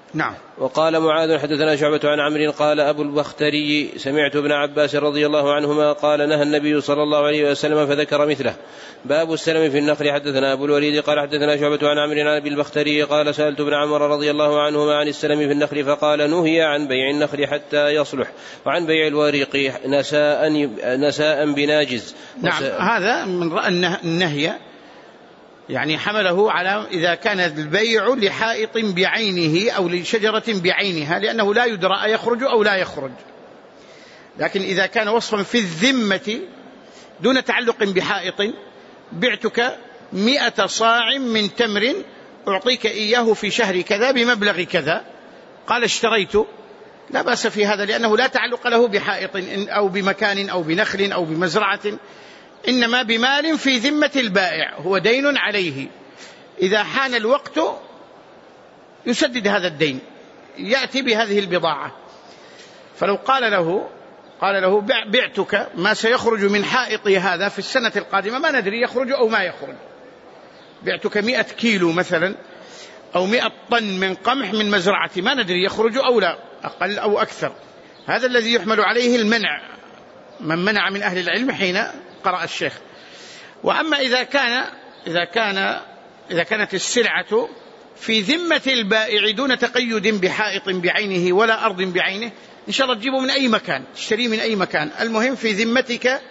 Speaker 1: نعم.
Speaker 2: وقال معاذ حدثنا شعبة عن عمرو قال أبو البختري سمعت ابن عباس رضي الله عنهما قال نهى النبي صلى الله عليه وسلم فذكر مثله. باب السلم في النخل. حدثنا أبو الوليد قال حدثنا شعبة عن عمرو عن أبي البختري قال سألت ابن عمر رضي الله عنهما عن السلم في النخل فقال نهي عن بيع النخل حتى يصلح وعن بيع الورق نساء نساء بناجز.
Speaker 1: نعم. هذا من رأى النهي يعني حمله على إذا كان البيع لحائط بعينه أو لشجرة بعينها لأنه لا يدرى يخرج أو لا يخرج. لكن إذا كان وصفا في الذمة دون تعلق بحائط بعتك مئة صاع من تمر أعطيك إياه في شهر كذا بمبلغ كذا، قال اشتريت، لا بأس في هذا لأنه لا تعلق له بحائط أو بمكان أو بنخل أو بمزرعة، إنما بمال في ذمة البائع هو دين عليه. إذا حان الوقت يسدد هذا الدين، يأتي بهذه البضاعة. فلو قال له قال له بعتك ما سيخرج من حائطي هذا في السنة القادمة ما ندري يخرج أو ما يخرج، بعتك مئة كيلو مثلا أو مئة طن من قمح من مزرعتي ما ندري يخرج أو لا، أقل أو أكثر. هذا الذي يحمل عليه المنع، من منع من أهل العلم حين قرأ الشيخ. وأما إذا كان إذا كان إذا كانت السلعة في ذمة البائع دون تقيد بحائط بعينه ولا أرض بعينه، إن شاء الله تجيبه من أي مكان، تشتريه من أي مكان، المهم في ذمتك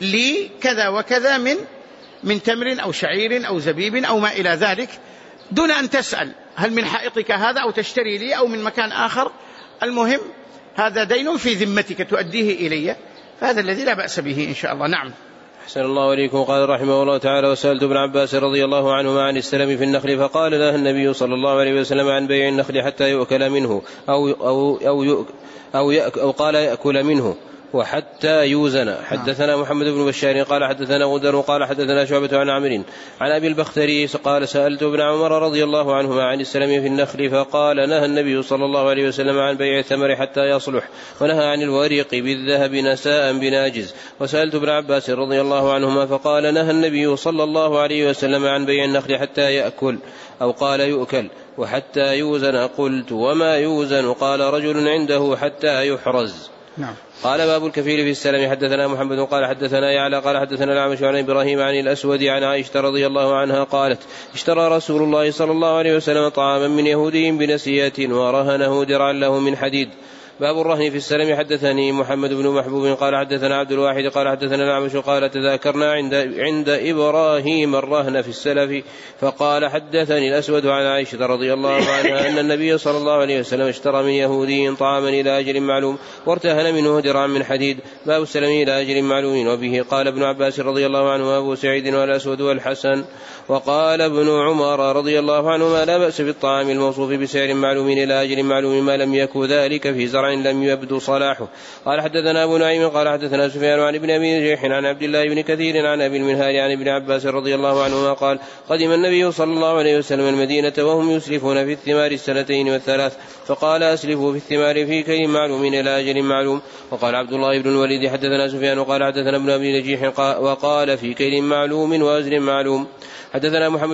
Speaker 1: لي كذا وكذا من من تمر أو شعير أو زبيب أو ما إلى ذلك، دون أن تسأل هل من حائطك هذا أو تشتري لي أو من مكان آخر، المهم هذا دين في ذمتك تؤديه إلي، فهذا الذي لا بأس به إن شاء الله. نعم.
Speaker 2: أحسن الله إليكم. قال رحمه الله تعالى وسألت ابن عباس رضي الله عنهما عن السلم في النخل فقال نهى النبي صلى الله عليه وسلم عن بيع النخل حتى يؤكل منه أو, أو, أو, يؤكل أو, أو قال يأكل منه وحتى يوزن. حدثنا محمد بن بشار قال حدثنا غدر قال حدثنا شعبة عن عمرو عن أبي البختري قال سألت ابن عمر رضي الله عنهما عن السلم في النخل فقال نهى النبي صلى الله عليه وسلم عن بيع الثمر حتى يصلح ونهى عن الورق بالذهب نساء بناجز. وسألت ابن عباس رضي الله عنهما فقال نهى النبي صلى الله عليه وسلم عن بيع النخل حتى يأكل أو قال يؤكل وحتى يوزن. قلت وما يوزن؟ قال رجل عنده حتى يحرز.
Speaker 1: نعم.
Speaker 2: قال باب الكفيل في السلم. حدثنا محمد قال حدثنا يعلى قال حدثنا الأعمش عن إبراهيم عن الأسود عن عائشة رضي الله عنها قالت اشترى رسول الله صلى الله عليه وسلم طعاما من يهودي بنسية ورهنه درعا له من حديد. باب الرهن في السلم. حدثني محمد بن محبوب قال حدثنا عبد الواحد قال حدثنا الأعمش قال تذاكرنا عند, عند إبراهيم الرهن في السلف فقال حدثني الأسود عن عائشة رضي الله عنها أن النبي صلى الله عليه وسلم اشترى من يهودي طعاما إلى أجل معلوم وارتهن منه درعا من حديد. باب السلم إلى أجل معلوم. وبه قال ابن عباس رضي الله عنه وأبو سعيد والأسود والحسن. وقال ابن عمر رضي الله عنهما لا بأس بالطعام الموصوف بسعر معلوم إلى أجل معلوم ما لم يكن ذلك في زرع لم يبدو صلاحه. قال حدثنا أبو نعيم قال حدثنا سفيان عن ابن أبي نجيح عن عبد الله بن كثير عن أبي المنهال عن ابن عباس رضي الله عنهما قال قدم النبي صلى الله عليه وسلم المدينة وهم يسلفون في الثمار السنتين والثلاث فقال أسلفوا في الثمار في كيل معلوم إلى أجل معلوم. وقال عبد الله بن الوليد حدثنا سفيان وقال حدثنا ابن أبي نجيح وقال في كيل معلوم وأجل معلوم. حدثنا محمد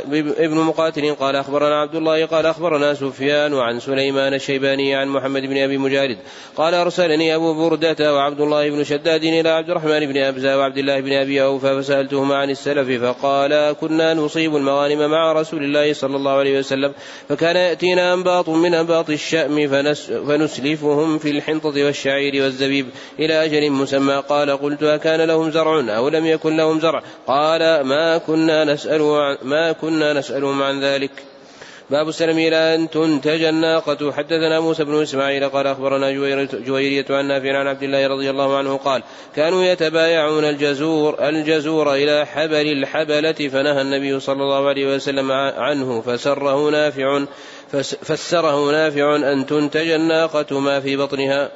Speaker 2: بن مقاتل قال أخبرنا عبد الله قال أخبرنا سفيان وعن سليمان الشيباني عن محمد بن أبي مجالد قال أرسلني أبو بردة وعبد الله بن شداد إلى عبد الرحمن بن أبزة وعبد الله بن أبي أوفى فسألتهما عن السلف فقال كنا نصيب المغانم مع رسول الله صلى الله عليه وسلم فكان يأتينا أنباط من أنباط الشأم فنس فنسلفهم في الحنطة والشعير والزبيب إلى أجل مسمى. قال قلت أكان لهم زرع أو لم يكن لهم زرع؟ قال ما كنا نسأل ما كنا نسألهم عن ذلك. باب السلم إلى أن تنتج الناقة. حدثنا موسى بن إسماعيل قال أخبرنا جويرية عن نافع عن عبد الله رضي الله عنه قال كانوا يتبايعون الجزور الجزور إلى حبل الحبلة فنهى النبي صلى الله عليه وسلم عنه فسره نافع فسره نافع أن تنتج الناقة ما في بطنها.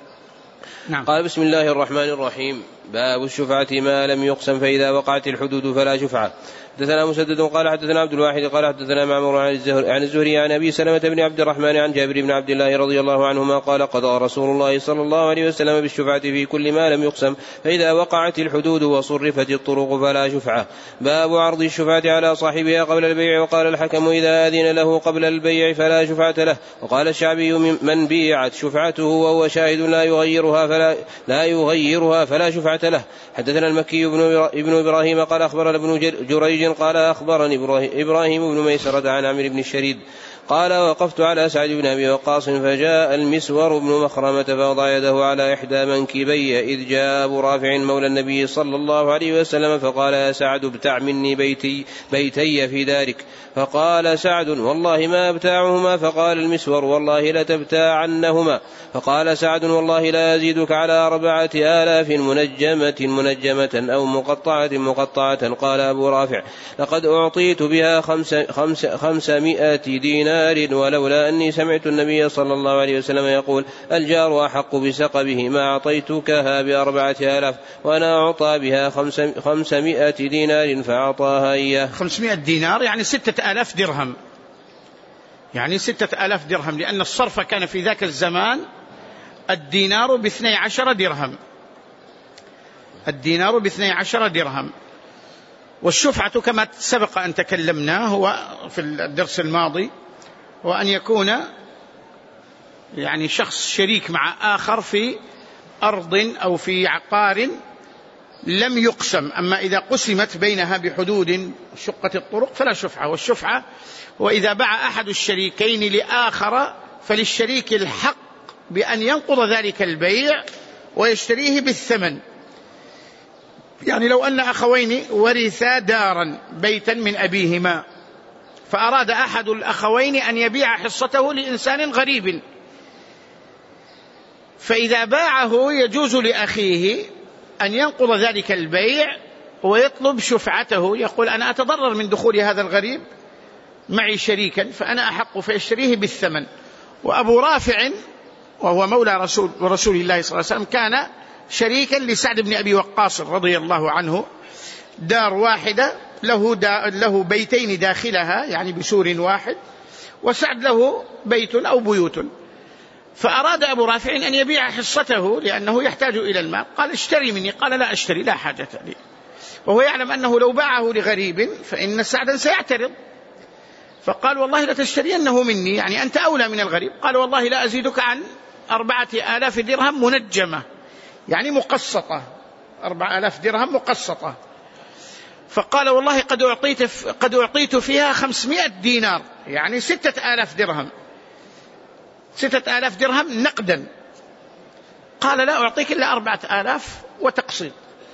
Speaker 1: نعم.
Speaker 2: قال بسم الله الرحمن الرحيم. باب الشفعة ما لم يقسم فإذا وقعت الحدود فلا شفعة. حدثنا مسدد قال حدثنا عبد الواحد قال حدثنا معمر عن الزهري عن أبي سلمة بن عبد الرحمن عن جابر بن عبد الله رضي الله عنهما قال قضى رسول الله صلى الله عليه وسلم بالشفعة في كل ما لم يقسم فإذا وقعت الحدود وصرفت الطرق فلا شفعة. باب عرض الشفعة على صاحبها قبل البيع. وقال الحكم إذا أذن له قبل البيع فلا شفعة له. وقال الشعبي من بيعت شفعته وهو شاهد لا يغيرها فلا, لا يغيرها فلا شفعة له. حدثنا المكي ابن إبراهيم قال أخبرنا ابن جريج قال أخبرني إبراهيم بن ميسرة عن عمرو بن الشريد قال وقفت على سعد بن أبي وقاص فجاء المسور بن مخرمة فوضع يده على إحدى منكبي إذ جاء أبو رافع مولى النبي صلى الله عليه وسلم فقال يا سعد ابتع مني بيتي, بيتي في دارك. فقال سعد والله ما ابتاعهما. فقال المسور والله لتبتاعنهما. فقال سعد والله لا يزيدك على أربعة آلاف منجمة منجمة أو مقطعة مقطعة. قال أبو رافع لقد أعطيت بها خمس خمس خمسمائة دينار ولولا أني سمعت النبي صلى الله عليه وسلم يقول الجار أحق بسقبه ما أعطيتكها بأربعة آلاف وأنا أعطى بها خمس خمسمائة دينار فأعطاها إياه.
Speaker 1: خمسمائة دينار يعني ستة آلاف درهم، يعني ستة آلاف درهم، لأن الصرف كان في ذاك الزمان الدينار باثني عشر درهم، الدينار باثني عشر درهم. والشفعة كما سبق أن تكلمنا هو في الدرس الماضي وأن يكون يعني شخص شريك مع آخر في أرض أو في عقار لم يقسم. أما إذا قسمت بينها بحدود شقة الطرق فلا شفعة. والشفعة وإذا باع أحد الشريكين لآخر فللشريك الحق بأن ينقض ذلك البيع ويشتريه بالثمن. يعني لو أن أخوين ورثا دارا بيتا من أبيهما فأراد أحد الأخوين أن يبيع حصته لإنسان غريب، فإذا باعه يجوز لأخيه أن ينقض ذلك البيع ويطلب شفعته، يقول أنا أتضرر من دخول هذا الغريب معي شريكا فأنا أحق، فيشتريه بالثمن. وأبو رافع وهو مولى رسول, رسول الله صلى الله عليه وسلم كان شريكا لسعد بن أبي وقاص رضي الله عنه، دار واحدة له, دا له بيتين داخلها يعني بسور واحد، وسعد له بيت أو بيوت. فأراد أبو رافع أن يبيع حصته لأنه يحتاج إلى المال، قال اشتري مني، قال لا أشتري لا حاجة لي، وهو يعلم أنه لو باعه لغريب فإن سعدا سيعترض. فقال والله لا تشترينه مني، يعني أنت أولى من الغريب. قال والله لا أزيدك عن أربعة آلاف درهم منجمة يعني مقسطة، أربعة آلاف درهم مقسطة. فقال والله قد أعطيت, قد أعطيت فيها خمسمائة دينار يعني ستة آلاف درهم، ستة آلاف درهم نقدا. قال لا أعطيك إلا أربعة آلاف وتقسيط.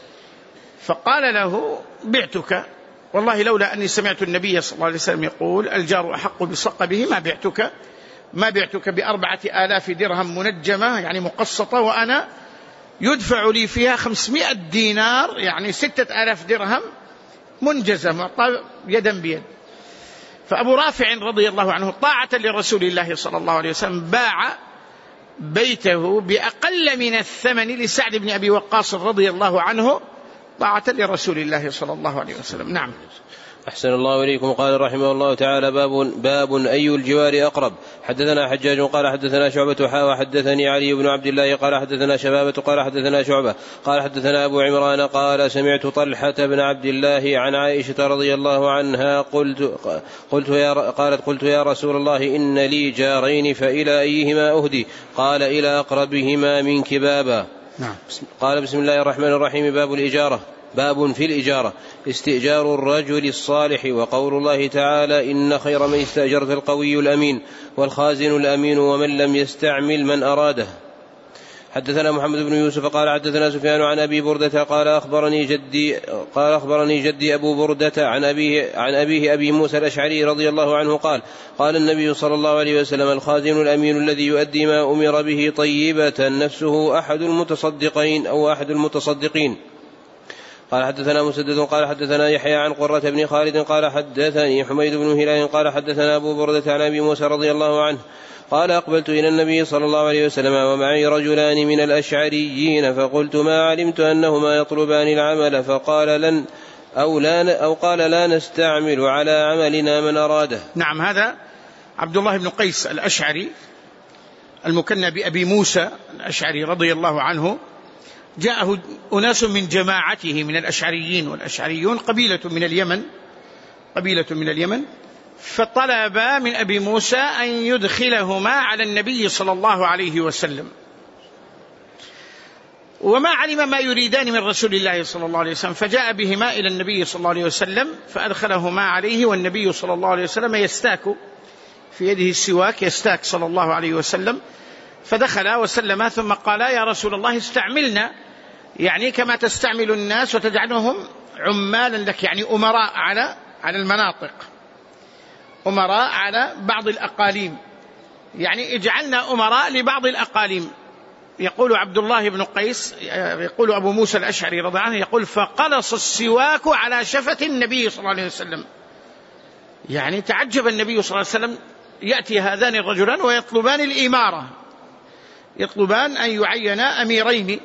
Speaker 1: فقال له بعتك، والله لولا أني سمعت النبي صلى الله عليه وسلم يقول الجار أحق بصقبه ما بعتك ما بعتك بأربعة آلاف درهم منجمة يعني مقسطة، وأنا يدفع لي فيها خمسمائة دينار يعني ستة آلاف درهم منجزة معطى يدا بيد. فأبو رافع رضي الله عنه طاعة لرسول الله صلى الله عليه وسلم باع بيته بأقل من الثمن لسعد بن أبي وقاص رضي الله عنه طاعة لرسول الله صلى الله عليه وسلم. نعم.
Speaker 2: أحسن الله إليكم. قال رحمه الله تعالى باب, باب أي الجوار أقرب. حدثنا حجاج قال حدثنا شعبة حا وحدثني علي بن عبد الله قال حدثنا شبابة قال حدثنا شعبة قال حدثنا أبو عمران قال سمعت طلحة بن عبد الله عن عائشة رضي الله عنها قلت, قلت يا قالت قلت يا رسول الله إن لي جارين فإلى أيهما أهدي؟ قال إلى أقربهما منك بابا.
Speaker 1: نعم.
Speaker 2: قال بسم الله الرحمن الرحيم. باب الإجارة. باب في الإجارة استئجار الرجل الصالح. وقول الله تعالى إن خير من استأجرت القوي الأمين والخازن الأمين ومن لم يستعمل من أراده. حدثنا محمد بن يوسف قال حدثنا سفيان عن أبي بردة قال أخبرني جدي قال أخبرني جدي أبو بردة عن أبيه عن أبيه أبي موسى الأشعري رضي الله عنه قال قال النبي صلى الله عليه وسلم الخازن الأمين الذي يؤدي ما أمر به طيبة نفسه أحد المتصدقين أو أحد المتصدقين. قال حدثنا مسدد قال حدثنا يحيى عن قرة بن خالد قال حدثني حميد بن هلال قال حدثنا أبو بردة عن أبي موسى رضي الله عنه قال أقبلت إلى النبي صلى الله عليه وسلم ومعي رجلان من الأشعريين فقلت ما علمت أنهما يطلبان العمل فقال لن أو, لا أو قال لا نستعمل على عملنا من أراده.
Speaker 1: نعم، هذا عبد الله بن قيس الأشعري المكنى بأبي موسى الأشعري رضي الله عنه، جاءه أناس من جماعته من الأشعريين، والأشعريون قبيلة من اليمن قبيلة من اليمن فطلب من أبي موسى أن يدخلهما على النبي صلى الله عليه وسلم، وما علم ما يريدان من رسول الله صلى الله عليه وسلم، فجاء بهما إلى النبي صلى الله عليه وسلم فأدخلهما عليه، والنبي صلى الله عليه وسلم يستاك في يده السواك، يستاك صلى الله عليه وسلم، فدخل وسلم ثم قال يا رسول الله استعملنا، يعني كما تستعمل الناس وتجعلهم عمالا لك، يعني أمراء على على المناطق، أمراء على بعض الأقاليم، يعني اجعلنا أمراء لبعض الأقاليم. يقول عبد الله بن قيس، يقول أبو موسى الأشعري رضي الله عنه، يقول فقلص السواك على شفة النبي صلى الله عليه وسلم، يعني تعجب النبي صلى الله عليه وسلم، يأتي هذان الرجلان ويطلبان الإمارة، يطلبان أن يعينا أميرين،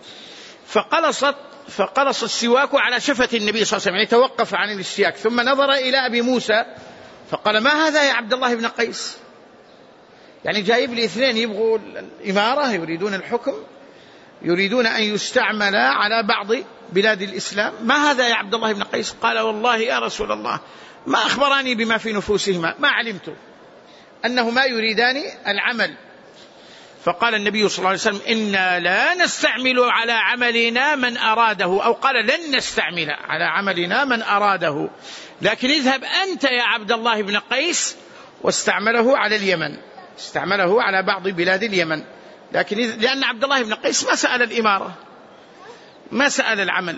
Speaker 1: فقلصت فقلص السواك على شفة النبي صلى الله عليه وسلم، يعني توقف عن الاستياك، ثم نظر إلى أبي موسى فقال ما هذا يا عبد الله بن قيس؟ يعني جايب لي اثنين يبغوا الإمارة، يريدون الحكم، يريدون أن يستعمل على بعض بلاد الإسلام، ما هذا يا عبد الله بن قيس؟ قال والله يا رسول الله ما أخبراني بما في نفوسهما، ما علمت أنهما يريدان العمل. فقال النبي صلى الله عليه وسلم إنا لا نستعمل على عملنا من أراده، أو قال لن نستعمل على عملنا من أراده، لكن اذهب أنت يا عبد الله بن قيس، واستعمله على اليمن، استعمله على بعض بلاد اليمن، لكن لأن عبد الله بن قيس ما سأل الإمارة، ما سأل العمل،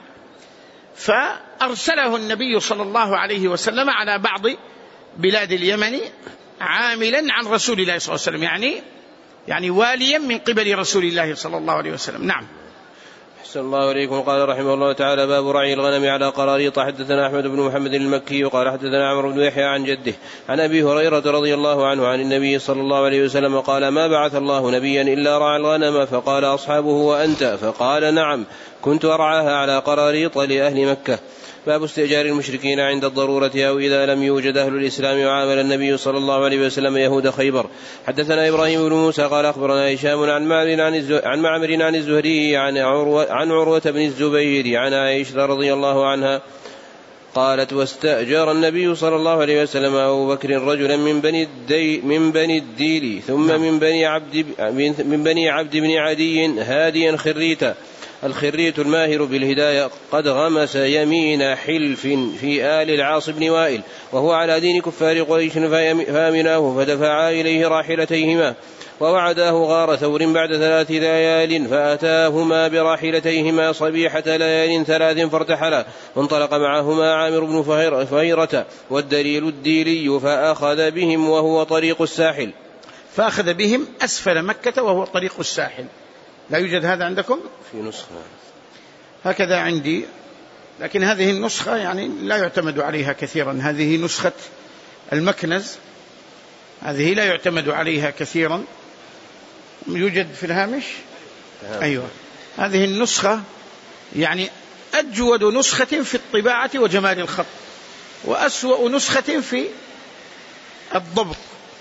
Speaker 1: فأرسله النبي صلى الله عليه وسلم على بعض بلاد اليمن عاملا عن رسول الله صلى الله عليه وسلم، يعني يعني واليا من قبل رسول الله صلى الله عليه وسلم. نعم.
Speaker 2: أحسن الله إليكم. قال رحمه الله تعالى باب رعي الغنم على قراريط. حدثنا أحمد بن محمد المكي قال حدثنا عمرو بن يحيى عن جده عن أبي هريرة رضي الله عنه عن النبي صلى الله عليه وسلم قال ما بعث الله نبيا إلا رعى الغنم، فقال أصحابه وأنت؟ فقال نعم كنت أرعاها على قراريط لأهل مكة. باب استئجار المشركين عند الضرورة أو إذا لم يوجد أهل الإسلام، وعامل النبي صلى الله عليه وسلم يهود خيبر. حدثنا إبراهيم بن موسى قال أخبرنا هشام عن معمر عن, معمر عن الزهري عن عروة, عن عروة بن الزبير عن عائشة رضي الله عنها قالت واستأجر النبي صلى الله عليه وسلم أبو بكر رجلا من بني الدي من بني الديل ثم من بني عبد من بني عبد بن عدي هاديا خريتا. الخريت الماهر بالهداية قد غمس يمين حلف في آل العاص بن وائل وهو على دين كفار قريش، فآمناه فدفعا إليه راحلتيهما ووعداه غار ثور بعد ثلاث ليال، فأتاهما براحلتيهما صبيحة ليال ثلاث فارتحلا، وانطلق معهما عامر بن فهيرة والدليل الديلي فأخذ بهم وهو طريق الساحل.
Speaker 1: فأخذ بهم أسفل مكة وهو طريق الساحل. لا يوجد هذا عندكم؟
Speaker 2: في نسخة
Speaker 1: هكذا عندي، لكن هذه النسخة يعني لا يعتمد عليها كثيرا، هذه نسخة المكنز، هذه لا يعتمد عليها كثيرا. يوجد في الهامش؟ أيوة، هذه النسخة يعني أجود نسخة في الطباعة وجمال الخط، وأسوأ نسخة في الضبط.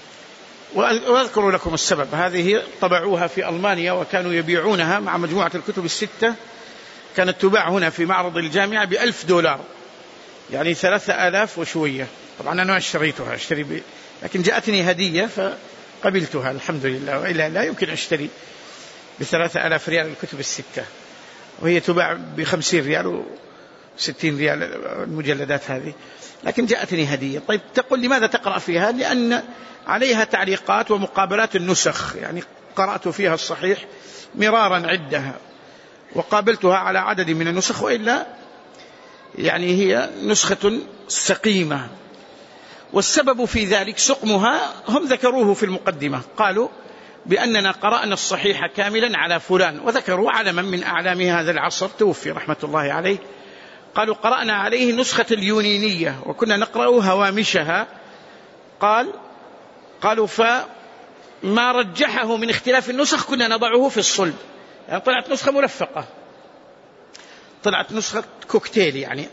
Speaker 1: وأذكر لكم السبب، هذه طبعوها في ألمانيا وكانوا يبيعونها مع مجموعة الكتب الستة، كانت تباع هنا في معرض الجامعة بألف دولار، يعني ثلاثة آلاف وشوية. طبعا أنا اشتريتها اشتري ب... لكن جاءتني هدية فقبلتها الحمد لله، وإلا لا يمكن أشتري بثلاثة آلاف ريال الكتب الستة، وهي تباع بخمسين ريال وستين ريال المجلدات هذه، لكن جاءتني هدية. طيب تقول لماذا تقرأ فيها؟ لأن عليها تعليقات ومقابلات النسخ، يعني قرأت فيها الصحيح مرارا عدة وقابلتها على عدد من النسخ، وإلا يعني هي نسخة سقيمة. والسبب في ذلك سقمها هم ذكروه في المقدمة، قالوا بأننا قرأنا الصحيح كاملا على فلان، وذكروا علما من أعلام هذا العصر توفي رحمة الله عليه، قالوا قرأنا عليه نسخة اليونينية وكنا نقرأ هوامشها، قال قالوا فما رجحه من اختلاف النسخ كنا نضعه في الصلب، يعني طلعت نسخة مرفقة، طلعت نسخة كوكتيل، يعني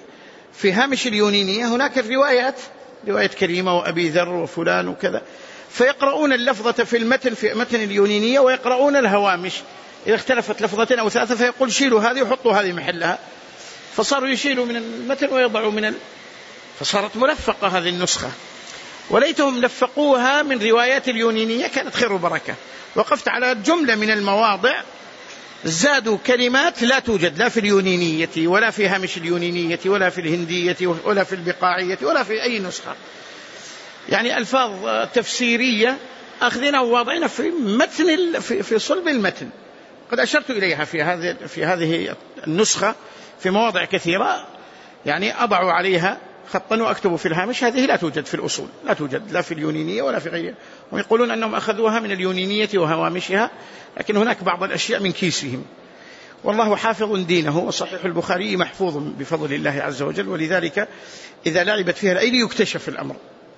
Speaker 1: في هامش اليونينية هناك الروايات، رواية كريمة وأبي ذر وفلان وكذا، فيقرؤون اللفظة في المتن في متن اليونينية ويقرؤون الهوامش، إذا اختلفت لفظتين أو ثلاثة فيقول شيلوا هذه وحطوا هذه محلها، فصاروا يشيلوا من المتن ويضعوا من ال... فصارت ملفقة هذه النسخة. وليتهم لفقوها من روايات اليونينية كانت خير وبركة. وقفت على جملة من المواضع زادوا كلمات لا توجد لا في اليونينية ولا في هامش اليونينية ولا في الهندية ولا في البقاعية ولا في أي نسخة، يعني ألفاظ تفسيرية أخذنا وواضعنا في متن في, في صلب المتن. قد أشرت إليها في هذه في هذه النسخة في مواضع كثيرة، يعني أضع عليها خطا وأكتب في الهامش هذه لا توجد في الأصول، لا توجد لا في اليونينية ولا في غيرها، ويقولون أنهم أخذوها من اليونينية وهوامشها، لكن هناك بعض الأشياء من كيسهم. والله حافظ دينه، وصحيح البخاري محفوظ بفضل الله عز وجل، ولذلك إذا لعبت فيها الأيدي يكتشف الأمر.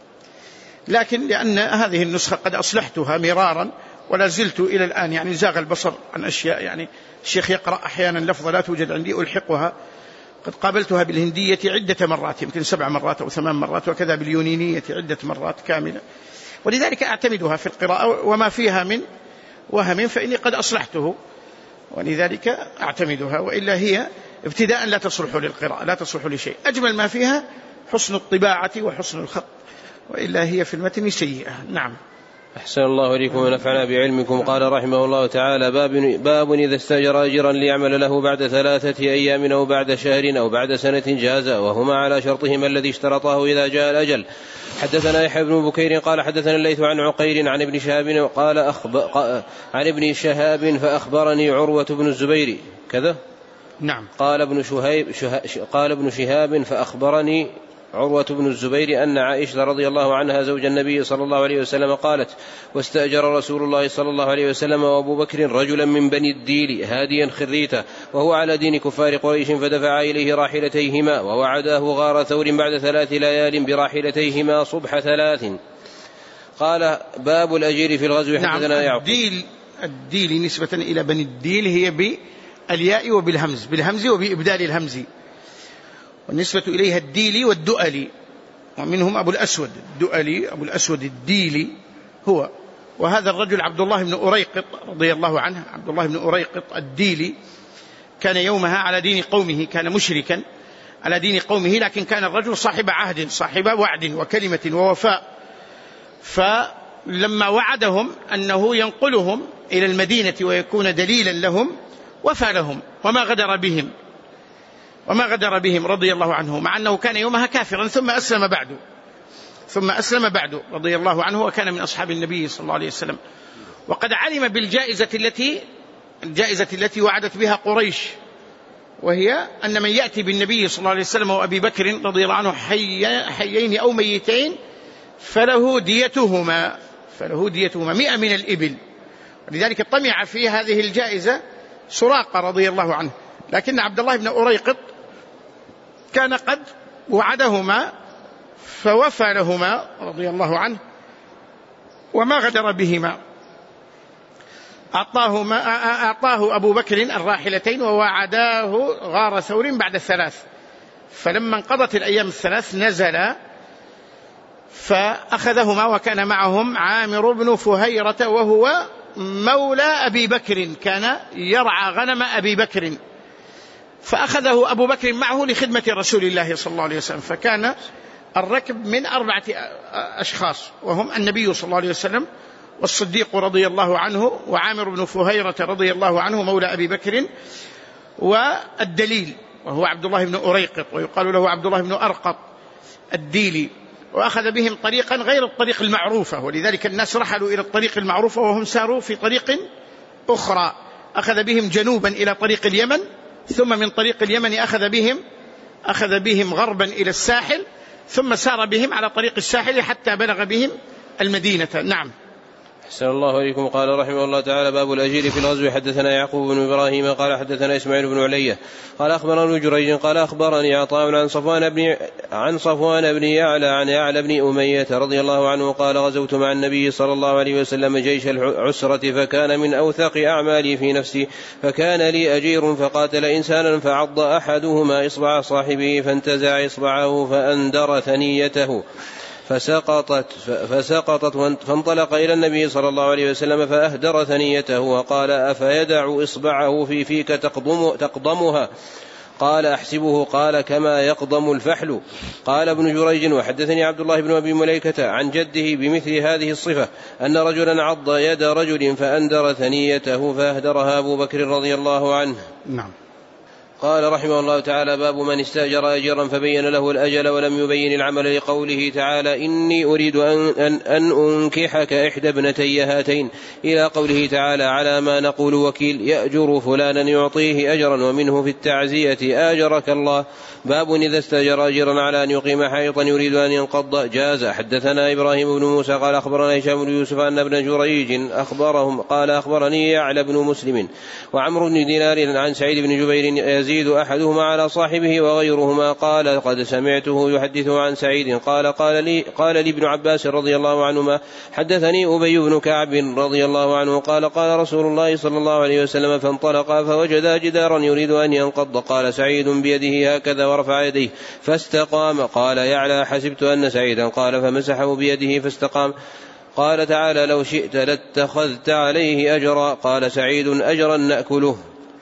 Speaker 1: لكن لأن هذه النسخة قد أصلحتها مرارا ولا زلت إلى الآن يعني زاغ البصر عن أشياء، يعني الشيخ يقرأ أحيانا لفظة لا توجد عندي ألحقها. قد قابلتها بالهندية عدة مرات، يمكن سبع مرات أو ثمان مرات، وكذا باليونينية عدة مرات كاملة، ولذلك أعتمدها في القراءة، وما فيها من وهم فإني قد أصلحته، ولذلك أعتمدها، وإلا هي ابتداء لا تصلح للقراءة، لا تصلح لشيء. أجمل ما فيها حسن الطباعة وحسن الخط، وإلا هي في المتن سيئة. نعم.
Speaker 2: أحسن الله إليكم ونفعنا بعلمكم. قال رحمه الله تعالى: باب, باب إذا استأجر أجرا ليعمل له بعد ثلاثة أيام أو بعد شهر أو بعد سنة جاز، وهما على شرطهما الذي اشترطاه إذا جاء الأجل. حدثنا يحيى بن بكير قال حدثنا الليث عن عقيل عن ابن شهاب قال أخبر عن ابن شهاب فأخبرني عروة بن الزبير كذا.
Speaker 1: نعم.
Speaker 2: قال ابن شهيب قال ابن شهاب فأخبرني عروة بن الزبير أن عائشة رضي الله عنها زوج النبي صلى الله عليه وسلم قالت: واستأجر رسول الله صلى الله عليه وسلم وأبو بكر رجلا من بني الديل هاديا خريتا وهو على دين كفار قريش، فدفع إليه راحلتيهما ووعداه غار ثور بعد ثلاث ليال براحلتيهما صبح ثلاث. قال: باب الأجير في الغزو. حدثنا
Speaker 1: نعم.
Speaker 2: يعقوب.
Speaker 1: الديل, الديل نسبة إلى بني الديل هي بالياء وبالهمز، بالهمز وبإبدال الهمز، والنسبة إليها الديلي والدؤلي، ومنهم أبو الأسود الدؤلي، أبو الأسود الديلي هو. وهذا الرجل عبد الله بن أريقط رضي الله عنه، عبد الله بن أريقط الديلي، كان يومها على دين قومه، كان مشركا على دين قومه، لكن كان الرجل صاحب عهد صاحب وعد وكلمة ووفاء، فلما وعدهم أنه ينقلهم إلى المدينة ويكون دليلا لهم وفى لهم وما غدر بهم وما غدر بهم رضي الله عنه، مع أنه كان يومها كافرا ثم أسلم بعد ثم أسلم بعد رضي الله عنه، وكان من أصحاب النبي صلى الله عليه وسلم. وقد علم بالجائزة التي الجائزة التي وعدت بها قريش، وهي أن من يأتي بالنبي صلى الله عليه وسلم وأبي بكر رضي الله عنه حي حيين أو ميتين فله ديتهما فله ديتهما مئة من الإبل. ولذلك طمع في هذه الجائزة سراقة رضي الله عنه، لكن عبد الله بن أريقط كان قد وعدهما فوفى لهما رضي الله عنه وما غدر بهما. أعطاهما أعطاه أبو بكر الراحلتين ووعداه غار ثور بعد الثلاث، فلما انقضت الأيام الثلاث نزل فأخذهما، وكان معهم عامر بن فهيرة وهو مولى أبي بكر، كان يرعى غنم أبي بكر، فأخذه أبو بكر معه لخدمة رسول الله صلى الله عليه وسلم، فكان الركب من أربعة أشخاص، وهم النبي صلى الله عليه وسلم والصديق رضي الله عنه وعامر بن فهيرة رضي الله عنه مولى أبي بكر، والدليل وهو عبد الله بن أريقط، ويقال له عبد الله بن أرقط الديلي. وأخذ بهم طريقا غير الطريق المعروفة، ولذلك الناس رحلوا إلى الطريق المعروفة وهم ساروا في طريق أخرى. أخذ بهم جنوبا إلى طريق اليمن، ثم من طريق اليمن أخذ بهم أخذ بهم غربا إلى الساحل، ثم سار بهم على طريق الساحل حتى بلغ بهم المدينة. نعم.
Speaker 2: أحسن الله إليكم. قال رحمه الله تعالى: باب الأجير في الغزو. حدثنا يعقوب بن إبراهيم قال حدثنا إسماعيل بن علية قال أخبرنا جريج قال أخبرني عطاء عن صفوان بن عن صفوان بن يعلى عن يعلى بن أمية رضي الله عنه قال: غزوت مع النبي صلى الله عليه وسلم جيش العسرة، فكان من أوثق أعمالي في نفسي، فكان لي أجير فقاتل إنسانا فعض أحدهما إصبع صاحبه فانتزع إصبعه فأندر ثنيته فسقطت فسقطت فانطلق إلى النبي صلى الله عليه وسلم فأهدر ثنيته وقال: أفيدع إصبعه في فيك تقضم تقضمها؟ قال: أحسبه قال: كما يقضم الفحل. قال ابن جريج: وحدثني عبد الله بن أبي مليكة عن جده بمثل هذه الصفة أن رجلا عض يد رجل فأندر ثنيته فأهدرها أبو بكر رضي الله عنه.
Speaker 1: نعم.
Speaker 2: قال رحمه الله تعالى: باب من استأجر أجيرا فبين له الأجل ولم يبين العمل، لقوله تعالى: إني أريد أن, أن, أن أنكحك إحدى ابنتي هاتين، إلى قوله تعالى: على ما نقول وكيل، يأجر فلانا يعطيه أجرا. ومنه في التعزية: آجرك الله. باب إذا استأجر أجيرا على أن يقيم حائطا يريد أن ينقض جاز. حدثنا إبراهيم بن موسى قال أخبرنا هشام بن يوسف أن ابن جريج أخبرهم قال: أخبرني يعلى بن مسلم وعمرو بن دينار عن سعيد بن جبير يزيد أحدهما على صاحبه وغيرهما قال: قد سمعته يحدث عن سعيد قال: قال لي, قال لي ابن عباس رضي الله عنهما: حدثني أبي بن كعب رضي الله عنه قال: قال رسول الله صلى الله عليه وسلم: فانطلقا فوجدا جدارا يريد أن ينقض. قال سعيد بيده هكذا ورفع يديه فاستقام. قال يعلى: حسبت أن سعيدا قال فمسحه بيده فاستقام. قال تعالى: لو شئت لاتخذت عليه أجرا. قال سعيد: أجرا نأكله.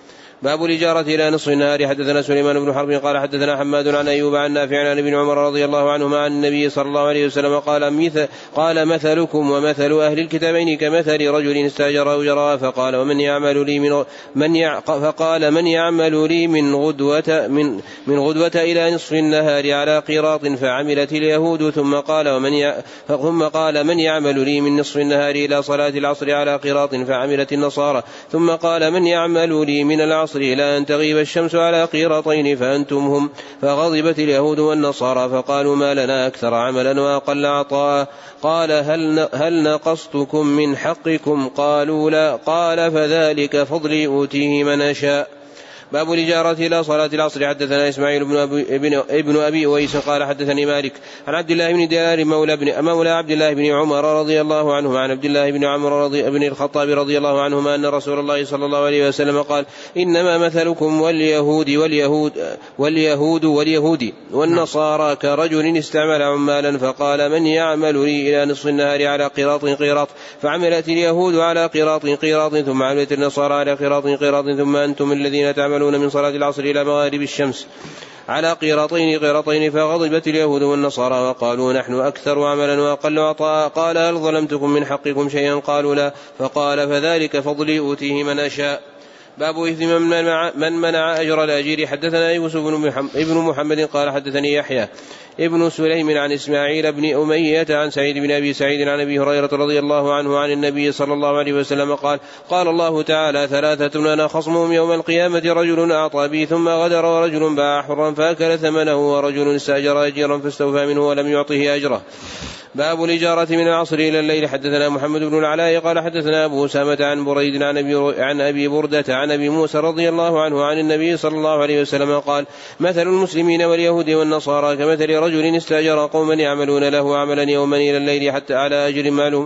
Speaker 2: باب الإجارة إلى نصف النهار. حدثنا سليمان بن حرب قال حدثنا حماد عن أيوب عن نافع عن ابن عمر رضي الله عنهما عن النبي صلى الله عليه وسلم قال: مثل قال مثلكم ومثل أهل الكتابين كمثل رجل استأجر أجراء فقال: ومن يعمل لي من من يع فقال من يعمل لي من غدوة من من غدوة إلى نصف النهار على قيراط، فعملت اليهود. ثم قال: ومن ي... ثم قال: من يعمل لي من نصف النهار إلى صلاة العصر على قيراط، فعملت النصارى. ثم قال: من يعمل لي من العصر إلى أن تغيب الشمس على قيراطين، فأنتم هم. فغضبت اليهود والنصارى فقالوا: ما لنا أكثر عملا وأقل عطاء. قال: هل, هل نقصتكم من حقكم؟ قالوا: لا. قال: فذلك فضلي أوتيه من أشاء. باب الإجارة إلى صلاة العصر. حدثنا إسماعيل بن أبي, ابن, ابن أبي أويس قال حدثني مالك عن عبد الله بن دينار مولى, بن مولى عبد الله بن عمر رضي الله عنهما عن عبد الله بن عمر رضي بن الخطاب رضي الله عنهما أن رسول الله صلى الله عليه وسلم قال: إنما مثلكم واليهود واليهود واليهود واليهود والنصارى كرجل استعمل عمالا فقال: من يعمل لي إلى نصف النهار على قيراط قيراط، فعملت اليهود على قيراط قيراط، ثم عملت النصارى على قيراط قيراط، ثم أنتم الذين تعملون من صلاة العصر إلى مغارب الشمس على قيراطين قيراطين. فغضبت اليهود والنصارى وقالوا: نحن أكثر عملا وأقل عطاء. قال: هل ظلمتكم من حقكم شيئا؟ قالوا: لا. فقال: فذلك فضلي أوتيه من أشاء. باب إثم من منع, من منع أجر الأجير. حدثنا يوسف بن محمد قال حدثني يحيى ابن سليم عن إسماعيل بن أمية عن سعيد بن أبي سعيد عن أبي هريرة رضي الله عنه عن النبي صلى الله عليه وسلم قال: قال الله تعالى: ثلاثة أنا خصمهم يوم القيامة: رجل أعطى بي ثم غدر، ورجل باع حرا فأكل ثمنه، ورجل استأجر أجيرا فاستوفى منه ولم يعطه أجره. باب الإجارة من العصر إلى الليل. حدثنا محمد بن العلاء قال حدثنا أبو أسامة عن بريد عن أبي, عن أبي بردة عن أبي موسى رضي الله عنه عن النبي صلى الله عليه وسلم قال: مثل المسلمين واليهود والنصارى كمثل رجل استأجر قوما يعملون له عملا يوما إلى الليل حتى على أجر معلوم،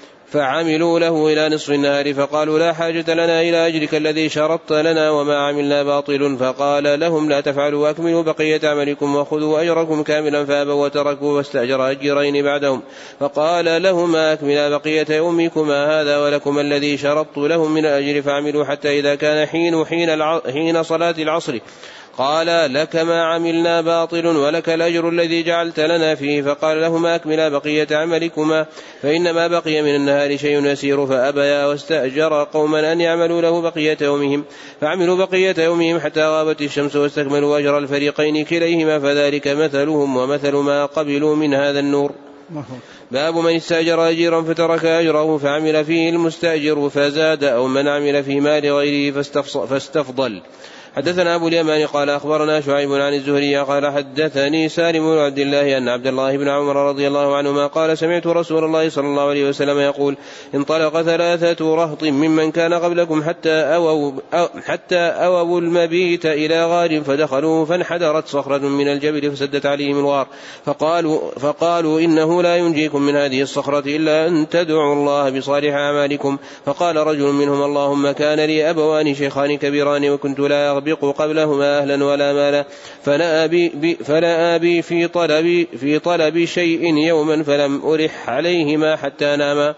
Speaker 2: فعملوا له إلى نصف النهار، فقالوا: لا حاجة لنا إلى أجرك الذي شرطت لنا وما عملنا باطل. فقال لهم: لا تفعلوا، أكملوا بقية عملكم وخذوا أجركم كاملا. فأبوا وتركوا واستأجر أجيرين بعدهم. فقال لهما: أكملا بقية يومكما هذا ولكم الذي شرطت لهم من الأجر، فعملوا حتى إذا كان حين, حين, الع... حين صلاة العصر قال: لك ما عملنا باطل ولك الأجر الذي جعلت لنا فيه. فقال لهما: أكملا بقية عملكما فإنما بقي من النهار شيء يسير. فأبيا واستأجر قوما أن يعملوا له بقية يومهم، فعملوا بقية يومهم حتى غابت الشمس واستكملوا أجر الفريقين كليهما، فذلك مثلهم ومثل ما قبلوا من هذا النور. باب من استأجر أجيرا فترك أجره فعمل فيه المستأجر فزاد، أو من عمل في مال غيره فاستفضل. حدثنا أبو اليمان قال أخبرنا شعيب عن الزهري قال حدثني سالم بن عبد الله أن عبد الله بن عمر رضي الله عنهما قال سمعت رسول الله صلى الله عليه وسلم يقول انطلق ثلاثة رهط ممن كان قبلكم حتى أووا, أو حتى أووا المبيت إلى غار فدخلوا فانحدرت صخرة من الجبل فسدت عليهم الغار فقالوا, فقالوا إنه لا ينجيكم من هذه الصخرة إلا أن تدعوا الله بصالح أعمالكم. فقال رجل منهم اللهم كان لي أبوان شيخان كبيران وكنت لا أغبق قبلهما أهلا ولا مالا فلا أبي, فلا أبي في, طلب في طلب شيء يوما فلم أرح عليهما حتى ناما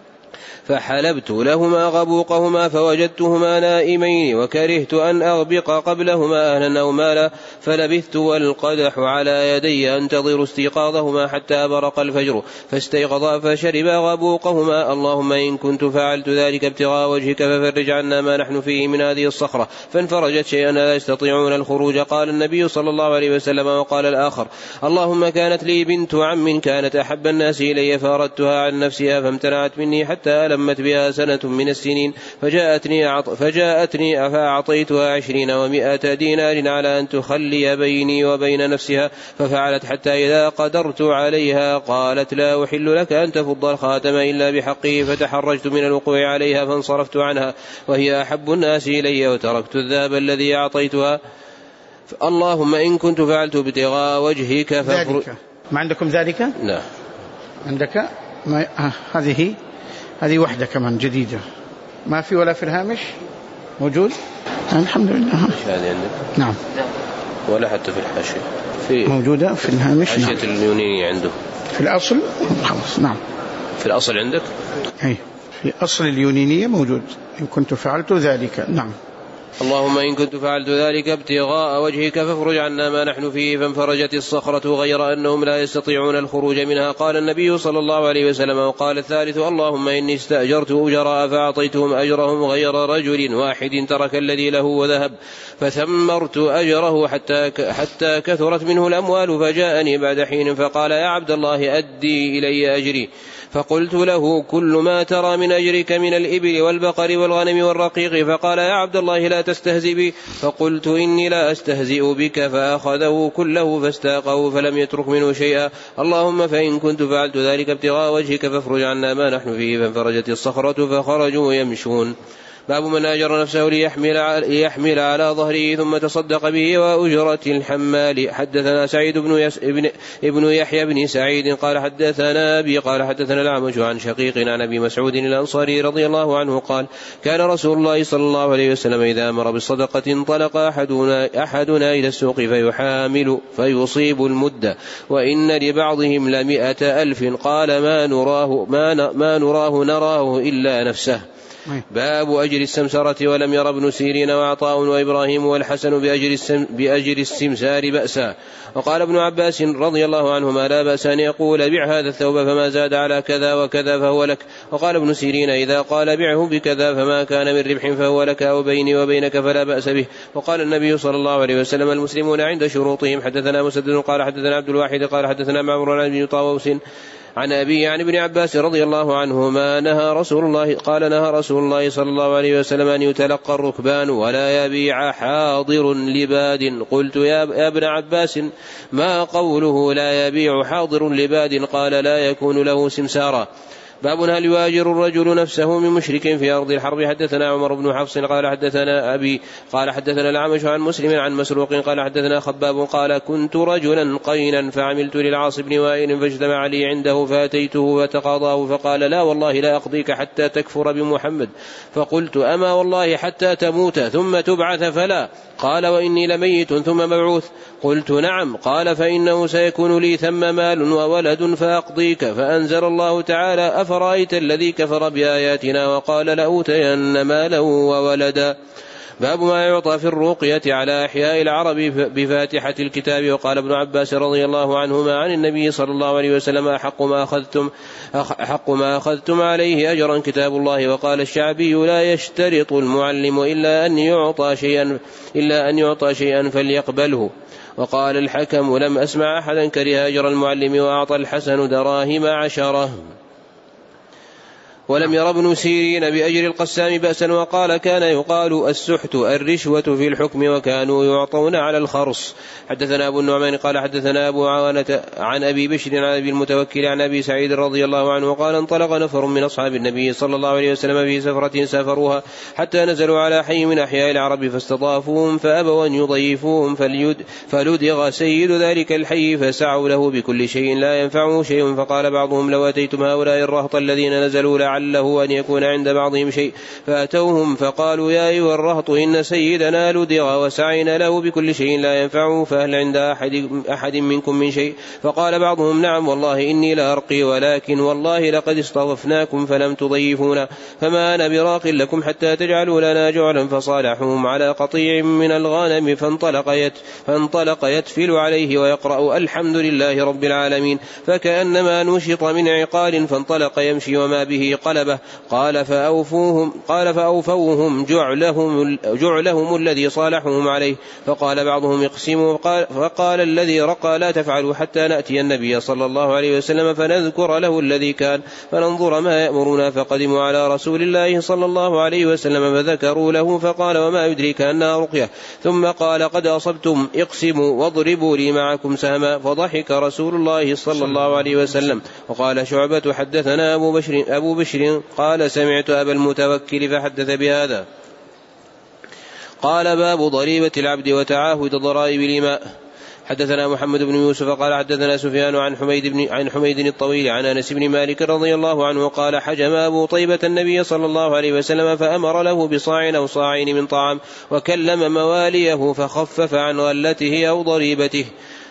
Speaker 2: فحلبت لهما غبوقهما فوجدتهما نائمين وكرهت أن أغبق قبلهما أهلا أو مالا فلبثت والقدح على يدي أنتظر استيقاظهما حتى برق الفجر فاستيقظا فشربا غبوقهما. اللهم إن كنت فعلت ذلك ابتغاء وجهك ففرج عنا ما نحن فيه من هذه الصخرة فانفرجت شيئا لا يستطيعون الخروج. قال النبي صلى الله عليه وسلم وقال الآخر اللهم كانت لي بنت عم كانت أحب الناس إلي فأردتها عن نفسها فامتنعت مني حتى ألمت بها سنة من السنين فجاءتني, فجاءتني فأعطيتها عشرين ومائة دينار على أن تخلي بيني وبين نفسها ففعلت حتى إذا قدرت عليها قالت لا أحل لك أن تفض الخاتم إلا بحقه فتحرجت من الوقوع عليها فانصرفت عنها وهي أحب الناس إلي وتركت الذهب الذي أعطيتها. اللهم إن كنت فعلت ابتغاء وجهك
Speaker 1: ذلك. ما عندكم ذلك؟
Speaker 2: لا
Speaker 1: عندك ما... آه. هذه هذه وحدة كمان جديدة ما في ولا في الهامش موجود الحمد لله.
Speaker 2: هذه عندك؟
Speaker 1: نعم.
Speaker 2: ولا حتى في الحاشية في
Speaker 1: موجودة في الهامش.
Speaker 2: حاشية
Speaker 1: نعم.
Speaker 2: اليونيني عنده
Speaker 1: في الأصل خلاص. نعم
Speaker 2: في الأصل عندك؟
Speaker 1: أي في أصل اليونينية موجود إن كنت فعلت ذلك. نعم.
Speaker 2: اللهم إن كنت فعلت ذلك ابتغاء وجهك فافرج عنا ما نحن فيه فانفرجت الصخرة غير أنهم لا يستطيعون الخروج منها. قال النبي صلى الله عليه وسلم وقال الثالث اللهم إني استأجرت أجراء فأعطيتهم أجرهم غير رجل واحد ترك الذي له وذهب فثمرت أجره حتى, حتى كثرت منه الأموال فجاءني بعد حين فقال يا عبد الله أدي إلي أجري فقلت له كل ما ترى من أجرك من الإبل والبقر والغنم والرقيق فقال يا عبد الله لا تستهزئ بي فقلت إني لا أستهزئ بك فأخذه كله فاستاقه فلم يترك منه شيئا. اللهم فإن كنت فعلت ذلك ابتغاء وجهك فافرج عنا ما نحن فيه فانفرجت الصخرة فخرجوا يمشون. باب من أجر نفسه ليحمل, ليحمل على ظهره ثم تصدق به وأجرة الحمال. حدثنا سعيد بن, يس ابن, ابن يحيى بن سعيد قال حدثنا أبي قال حدثنا الأعمش عن شقيق عن أبي مسعود الأنصاري رضي الله عنه قال كان رسول الله صلى الله عليه وسلم إذا أمر بالصدقة انطلق أحدنا, أحدنا إلى السوق فيحامل فيصيب المدة وإن لبعضهم لمئة ألف قال ما نراه, ما, ما نراه نراه إلا نفسه. باب أجر السمسرة ولم ير ابن سيرين وعطاء وإبراهيم والحسن بأجر, السم بأجر السمسار بأسا. وقال ابن عباس رضي الله عنهما لا بأس أن يقول بع هذا الثوب فما زاد على كذا وكذا فهو لك. وقال ابن سيرين إذا قال بعه بكذا فما كان من ربح فهو لك أو بيني وبينك فلا بأس به. وقال النبي صلى الله عليه وسلم المسلمون عند شروطهم. حدثنا مسدد قال حدثنا عبد الواحد قال حدثنا معمر عن بن طاووس عن أبي عن ابن عباس رضي الله عنهما نهى رسول الله قال نهى رسول الله صلى الله عليه وسلم أن يتلقى الركبان ولا يبيع حاضر لباد. قلت يا ابن عباس ما قوله لا يبيع حاضر لباد؟ قال لا يكون له سمسارا. باب هل يواجر الرجل نفسه من مشرك في أرض الحرب. حدثنا عمر بن حفص قال حدثنا أبي قال حدثنا الأعمش عن مسلم عن مسروق قال حدثنا خباب قال كنت رجلا قينا فعملت للعاص بن وائل فاجتمع لي عنده فأتيته فتقاضاه فقال لا والله لا أقضيك حتى تكفر بمحمد. فقلت أما والله حتى تموت ثم تبعث فلا. قال وإني لميت ثم مبعوث. قلت نعم. قال فإنه سيكون لي ثم مال وولد فأقضيك. فأنزل الله تعالى أفرأيت الذي كفر بآياتنا وقال لأوتين مالا وولدا. باب ما يعطى في الرقية على أحياء العرب بفاتحة الكتاب. وقال ابن عباس رضي الله عنهما عن النبي صلى الله عليه وسلم أحق ما أخذتم, أحق ما أخذتم عليه أجرا كتاب الله. وقال الشعبي لا يشترط المعلم إلا أن يعطى شيئا, إلا أن يعطى شيئا فليقبله. وقال الحكم لم أسمع أحدا كره أجر المعلم وأعطى الحسن دراهم عشرة. ولم ير ابن سيرين بأجر القسام بأسا، وقال كان يقال السحت الرشوة في الحكم وكانوا يعطون على الخرص. حدثنا أبو النعمان قال حدثنا أبو عوانة عن أبي بشر عن أبي المتوكل عن أبي سعيد رضي الله عنه قال انطلق نفر من أصحاب النبي صلى الله عليه وسلم في سفرة سافروها حتى نزلوا على حي من أحياء العرب فاستضافوهم فأبوا أن يضيفوهم فلدغ سيد ذلك الحي فسعوا له بكل شيء لا ينفعه شيء. فقال بعضهم لو أتيتم هؤلاء الرهط الذين نزلوا لعله أن يكون عند بعضهم شيء، فأتوهم فقالوا يا أيها الرهط إن سيدنا لدغ وسعينا له بكل شيء لا ينفعه، فهل عند أحد, أحد منكم من شيء؟ فقال بعضهم نعم والله إني لأرقي، ولكن والله لقد استضفناكم فلم تضيفونا، فما أنا براق لكم حتى تجعلوا لنا جعلا. فصالحهم على قطيع من الغنم فانطلق, يت فانطلق يتفل عليه ويقرأ الحمد لله رب العالمين، فكأنما نشط من عقال فانطلق يمشي وما به قلبه. قال فأوفوهم, قال فأوفوهم جعلهم, جعلهم الذي صالحهم عليه. فقال بعضهم اقسموا، فقال الذي رقى لا تفعلوا حتى نأتي النبي صلى الله عليه وسلم فنذكر له الذي كان فننظر ما يأمرنا. فقدموا على رسول الله صلى الله عليه وسلم فذكروا له، فقال وما يدريك أنها رقية؟ ثم قال قد أصبتم اقسموا واضربوا لي معكم سهما. فضحك رسول الله صلى الله عليه وسلم. وقال شعبة حدثنا أبو بشر, أبو بشر قال سمعت أبا المتوكل فحدث بهذا. قال باب ضريبة العبد وتعاهد ضرائب الإماء. حدثنا محمد بن يوسف قال حدثنا سفيان عن حميد بن عن حميد الطويل عن أنس بن مالك رضي الله عنه قال حجم أبو طيبة النبي صلى الله عليه وسلم فأمر له بصاع أو صاعين من طعام، وكلم مواليه فخفف عن غلته أو ضريبته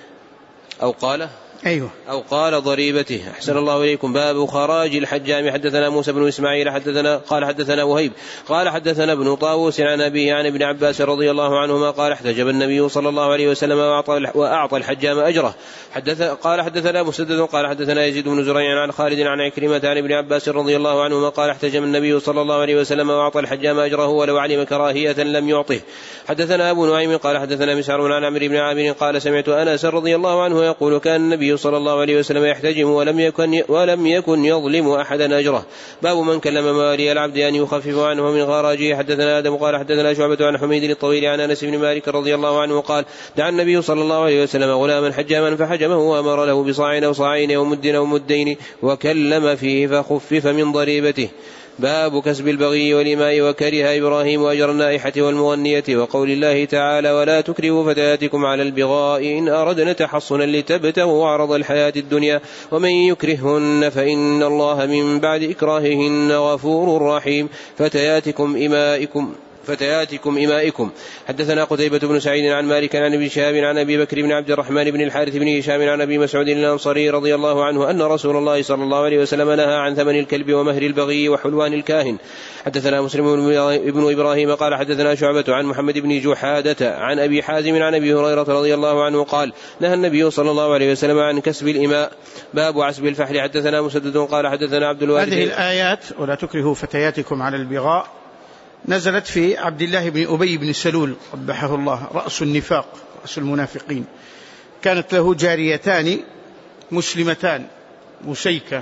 Speaker 2: أو قال
Speaker 1: أيوة
Speaker 2: أو قال ضريبته. أحسن الله إليكم. باب خراج الحجام. حدثنا موسى بن إسماعيل حدثنا قال حدثنا وهيب قال حدثنا ابن طاووس عن أبيه عن ابن عباس رضي الله عنهما قال احتجب النبي صلى الله عليه وسلم وأعطى, وأعطى الحجام أجره. حدث قال حدثنا مسدد قال حدثنا يزيد بن زريع عن خالد عن عكرمة عن ابن عباس رضي الله عنهما قال احتجب النبي صلى الله عليه وسلم وأعطى الحجام أجره ولو علم كراهية لم يعطه. حدثنا أبو نعيم قال حدثنا مسعر عن عمرو بن عامر قال سمعت أنس رضي الله عنه يقول كان النبي صلى الله عليه وسلم يحتجم ولم يكن, ولم يكن يظلم أحدا أجره. باب من كلم موالي العبد أن يخفف عنه من غراجه. حدثنا آدم قال حدثنا شعبة عن حميد الطويل عن أنس بن مالك رضي الله عنه قال دعا النبي صلى الله عليه وسلم غلاما حجاما فحجمه وأمر له بصاع أو صاعين أو مد أو مدين وكلم فيه فخفف من ضريبته. باب كسب البغي والإماء. وكره إبراهيم أجر النائحة والمغنية. وقول الله تعالى ولا تكرهوا فتياتكم على البغاء إن أردنا تحصنا لتبتغوا عرض الحياة الدنيا ومن يكرهن فإن الله من بعد إكراههن غفور رحيم. فتياتكم إمائكم فتياتكم إمائكم. حدثنا قتيبة بن سعيد عن مالك عن ابن شهاب عن أبي بكر بن عبد الرحمن بن الحارث بن هشام عن أبي مسعود الأنصاري رضي الله عنه أن رسول الله صلى الله عليه وسلم نهى عن ثمن الكلب ومهر البغي وحلوان الكاهن. حدثنا مسلم بن إبراهيم قال حدثنا شعبة عن محمد بن جحادة عن أبي حازم عن أبي هريرة رضي الله عنه قال نهى النبي صلى الله عليه وسلم عن كسب الإماء. باب عسب الفحل. حدثنا مسدد قال حدثنا عبد الوارث.
Speaker 1: هذه الآيات ولا تكرهوا فتياتكم على البغاء نزلت في عبد الله بن أبي بن سلول قبحه الله رأس النفاق رأس المنافقين. كانت له جاريتان مسلمتان مسيكة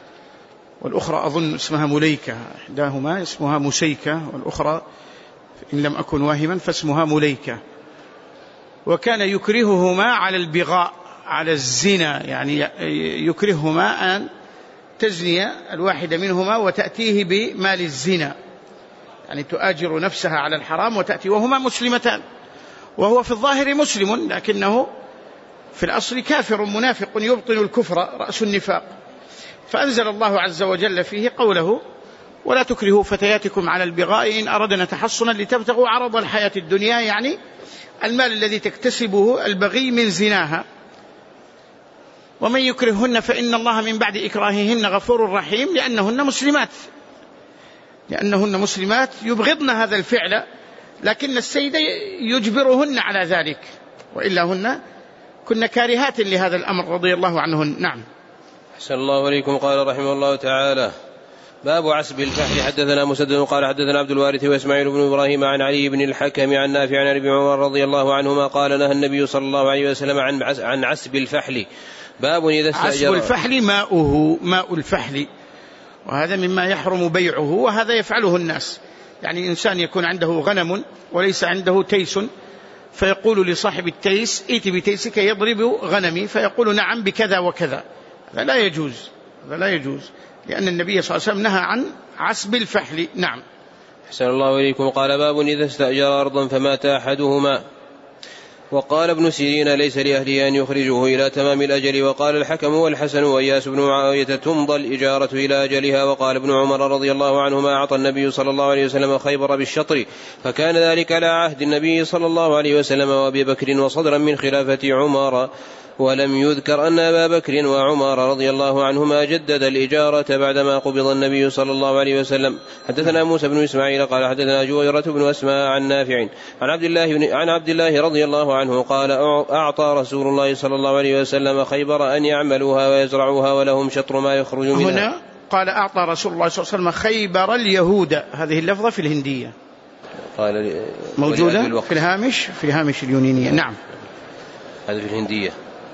Speaker 1: والأخرى أظن اسمها مليكة، إحداهما اسمها مسيكة والأخرى إن لم أكن واهما فاسمها مليكة. وكان يكرههما على البغاء على الزنا، يعني يكرههما أن تزني الواحدة منهما وتأتيه بمال الزنا، يعني تؤاجر نفسها على الحرام وتأتي وهما مسلمتان، وهو في الظاهر مسلم لكنه في الأصل كافر منافق يبطن الكفر رأس النفاق. فأنزل الله عز وجل فيه قوله ولا تكرهوا فتياتكم على البغاء إن أردنا تحصنا لتبتغوا عرض الحياة الدنيا، يعني المال الذي تكتسبه البغي من زناها. ومن يكرههن فإن الله من بعد إكراههن غفور رحيم، لأنهن مسلمات لأنهن مسلمات يبغضن هذا الفعل، لكن السيد يجبرهن على ذلك، وإلا هن كن كارهات لهذا الأمر رضي الله عنهن. نعم.
Speaker 2: أحسن الله عليكم. قال رحمه الله تعالى باب عسب الفحل. حدثنا مسدد قال حدثنا عبد الوارث وإسماعيل بن إبراهيم عن علي بن الحكم عن نافع عن ابن عمر رضي الله عنهما قال نهى النبي صلى الله عليه وسلم عن عن عسب الفحل. باب إذا استأجر.
Speaker 1: عسب الفحل ماؤه ماء الفحل، وهذا مما يحرم بيعه، وهذا يفعله الناس. يعني إنسان يكون عنده غنم وليس عنده تيس، فيقول لصاحب التيس ائت بتيسك يضرب غنمي، فيقول نعم بكذا وكذا. هذا لا يجوز، هذا لا يجوز، لأن النبي صلى الله عليه وسلم نهى عن عسب الفحل. نعم.
Speaker 2: أحسن الله إليكم. قال باب إذا استأجر أرضا فمات أحدهما. وقال ابن سيرين ليس لأهله أن يخرجه إلى تمام الأجل. وقال الحكم والحسن وإياس بن معاوية تمضى الإجارة إلى أجلها. وقال ابن عمر رضي الله عنهما أعطى النبي صلى الله عليه وسلم خيبر بالشطر، فكان ذلك على عهد النبي صلى الله عليه وسلم وأبي بكر وصدرا من خلافة عمر، ولم يذكر أن أبا بكر وعمر رضي الله عنهما جدد الإجارة بعدما قبض النبي صلى الله عليه وسلم. حدثنا موسى بن إسماعيل قال حدثنا جويرة بن أسماء عن نافع عن عبد الله عن عبد الله رضي الله عنه قال أعطى رسول الله صلى الله عليه وسلم خيبر أن يعملوها ويزرعوها ولهم شطر ما يخرج منها.
Speaker 1: هنا قال أعطى رسول الله صلى الله عليه وسلم خيبر اليهود، هذه اللفظة في الهندية
Speaker 2: قال
Speaker 1: موجودة في الهامش، في هامش اليونانية. نعم
Speaker 2: هذا في الهندية.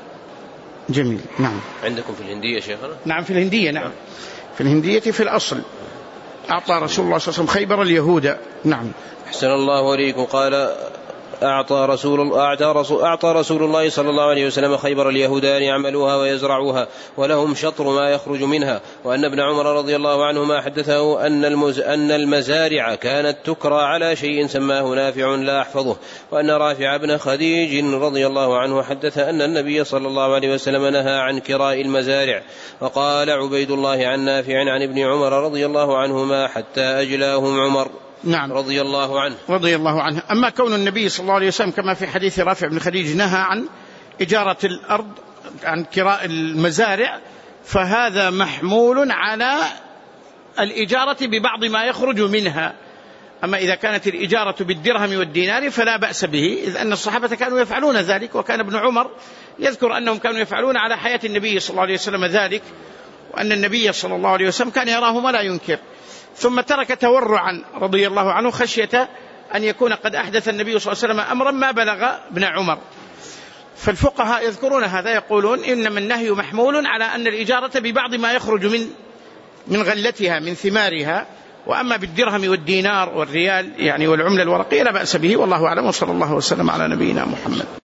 Speaker 1: جميل. نعم.
Speaker 2: عندكم في الهندية شيخنا؟
Speaker 1: نعم في الهندية. نعم في الهندية في الأصل. أعطى رسول الله صلى الله عليه وسلم خيبر اليهود. نعم.
Speaker 2: أحسن الله إليكم. قال أعطى رسول, أعطى, رسول أعطى رسول الله صلى الله عليه وسلم خيبر اليهود أن يعملوها ويزرعوها ولهم شطر ما يخرج منها. وأن ابن عمر رضي الله عنهما حدثه أن, المز أن المزارع كانت تكرى على شيء سماه نافع لا أحفظه. وأن رافع بن خديج رضي الله عنه حدث أن النبي صلى الله عليه وسلم نهى عن كراء المزارع. وقال عبيد الله عن نافع عن ابن عمر رضي الله عنهما حتى أجلاهم عمر.
Speaker 1: نعم.
Speaker 2: رضي الله عنه
Speaker 1: رضي الله عنه. أما كون النبي صلى الله عليه وسلم كما في حديث رافع بن خديج نهى عن إجارة الأرض، عن كراء المزارع، فهذا محمول على الإجارة ببعض ما يخرج منها. أما إذا كانت الإجارة بالدرهم والدينار فلا بأس به، إذ أن الصحابة كانوا يفعلون ذلك، وكان ابن عمر يذكر أنهم كانوا يفعلون على حياة النبي صلى الله عليه وسلم ذلك، وأن النبي صلى الله عليه وسلم كان يراه ولا ينكر. ثم ترك تورعا رضي الله عنه خشية أن يكون قد أحدث النبي صلى الله عليه وسلم أمرا ما بلغ ابن عمر. فالفقهاء يذكرون هذا، يقولون إنما النهي محمول على أن الإجارة ببعض ما يخرج من من غلتها من ثمارها، وأما بالدرهم والدينار والريال يعني والعملة الورقية لا بأس به، والله أعلم، وصلى الله وسلم على نبينا محمد.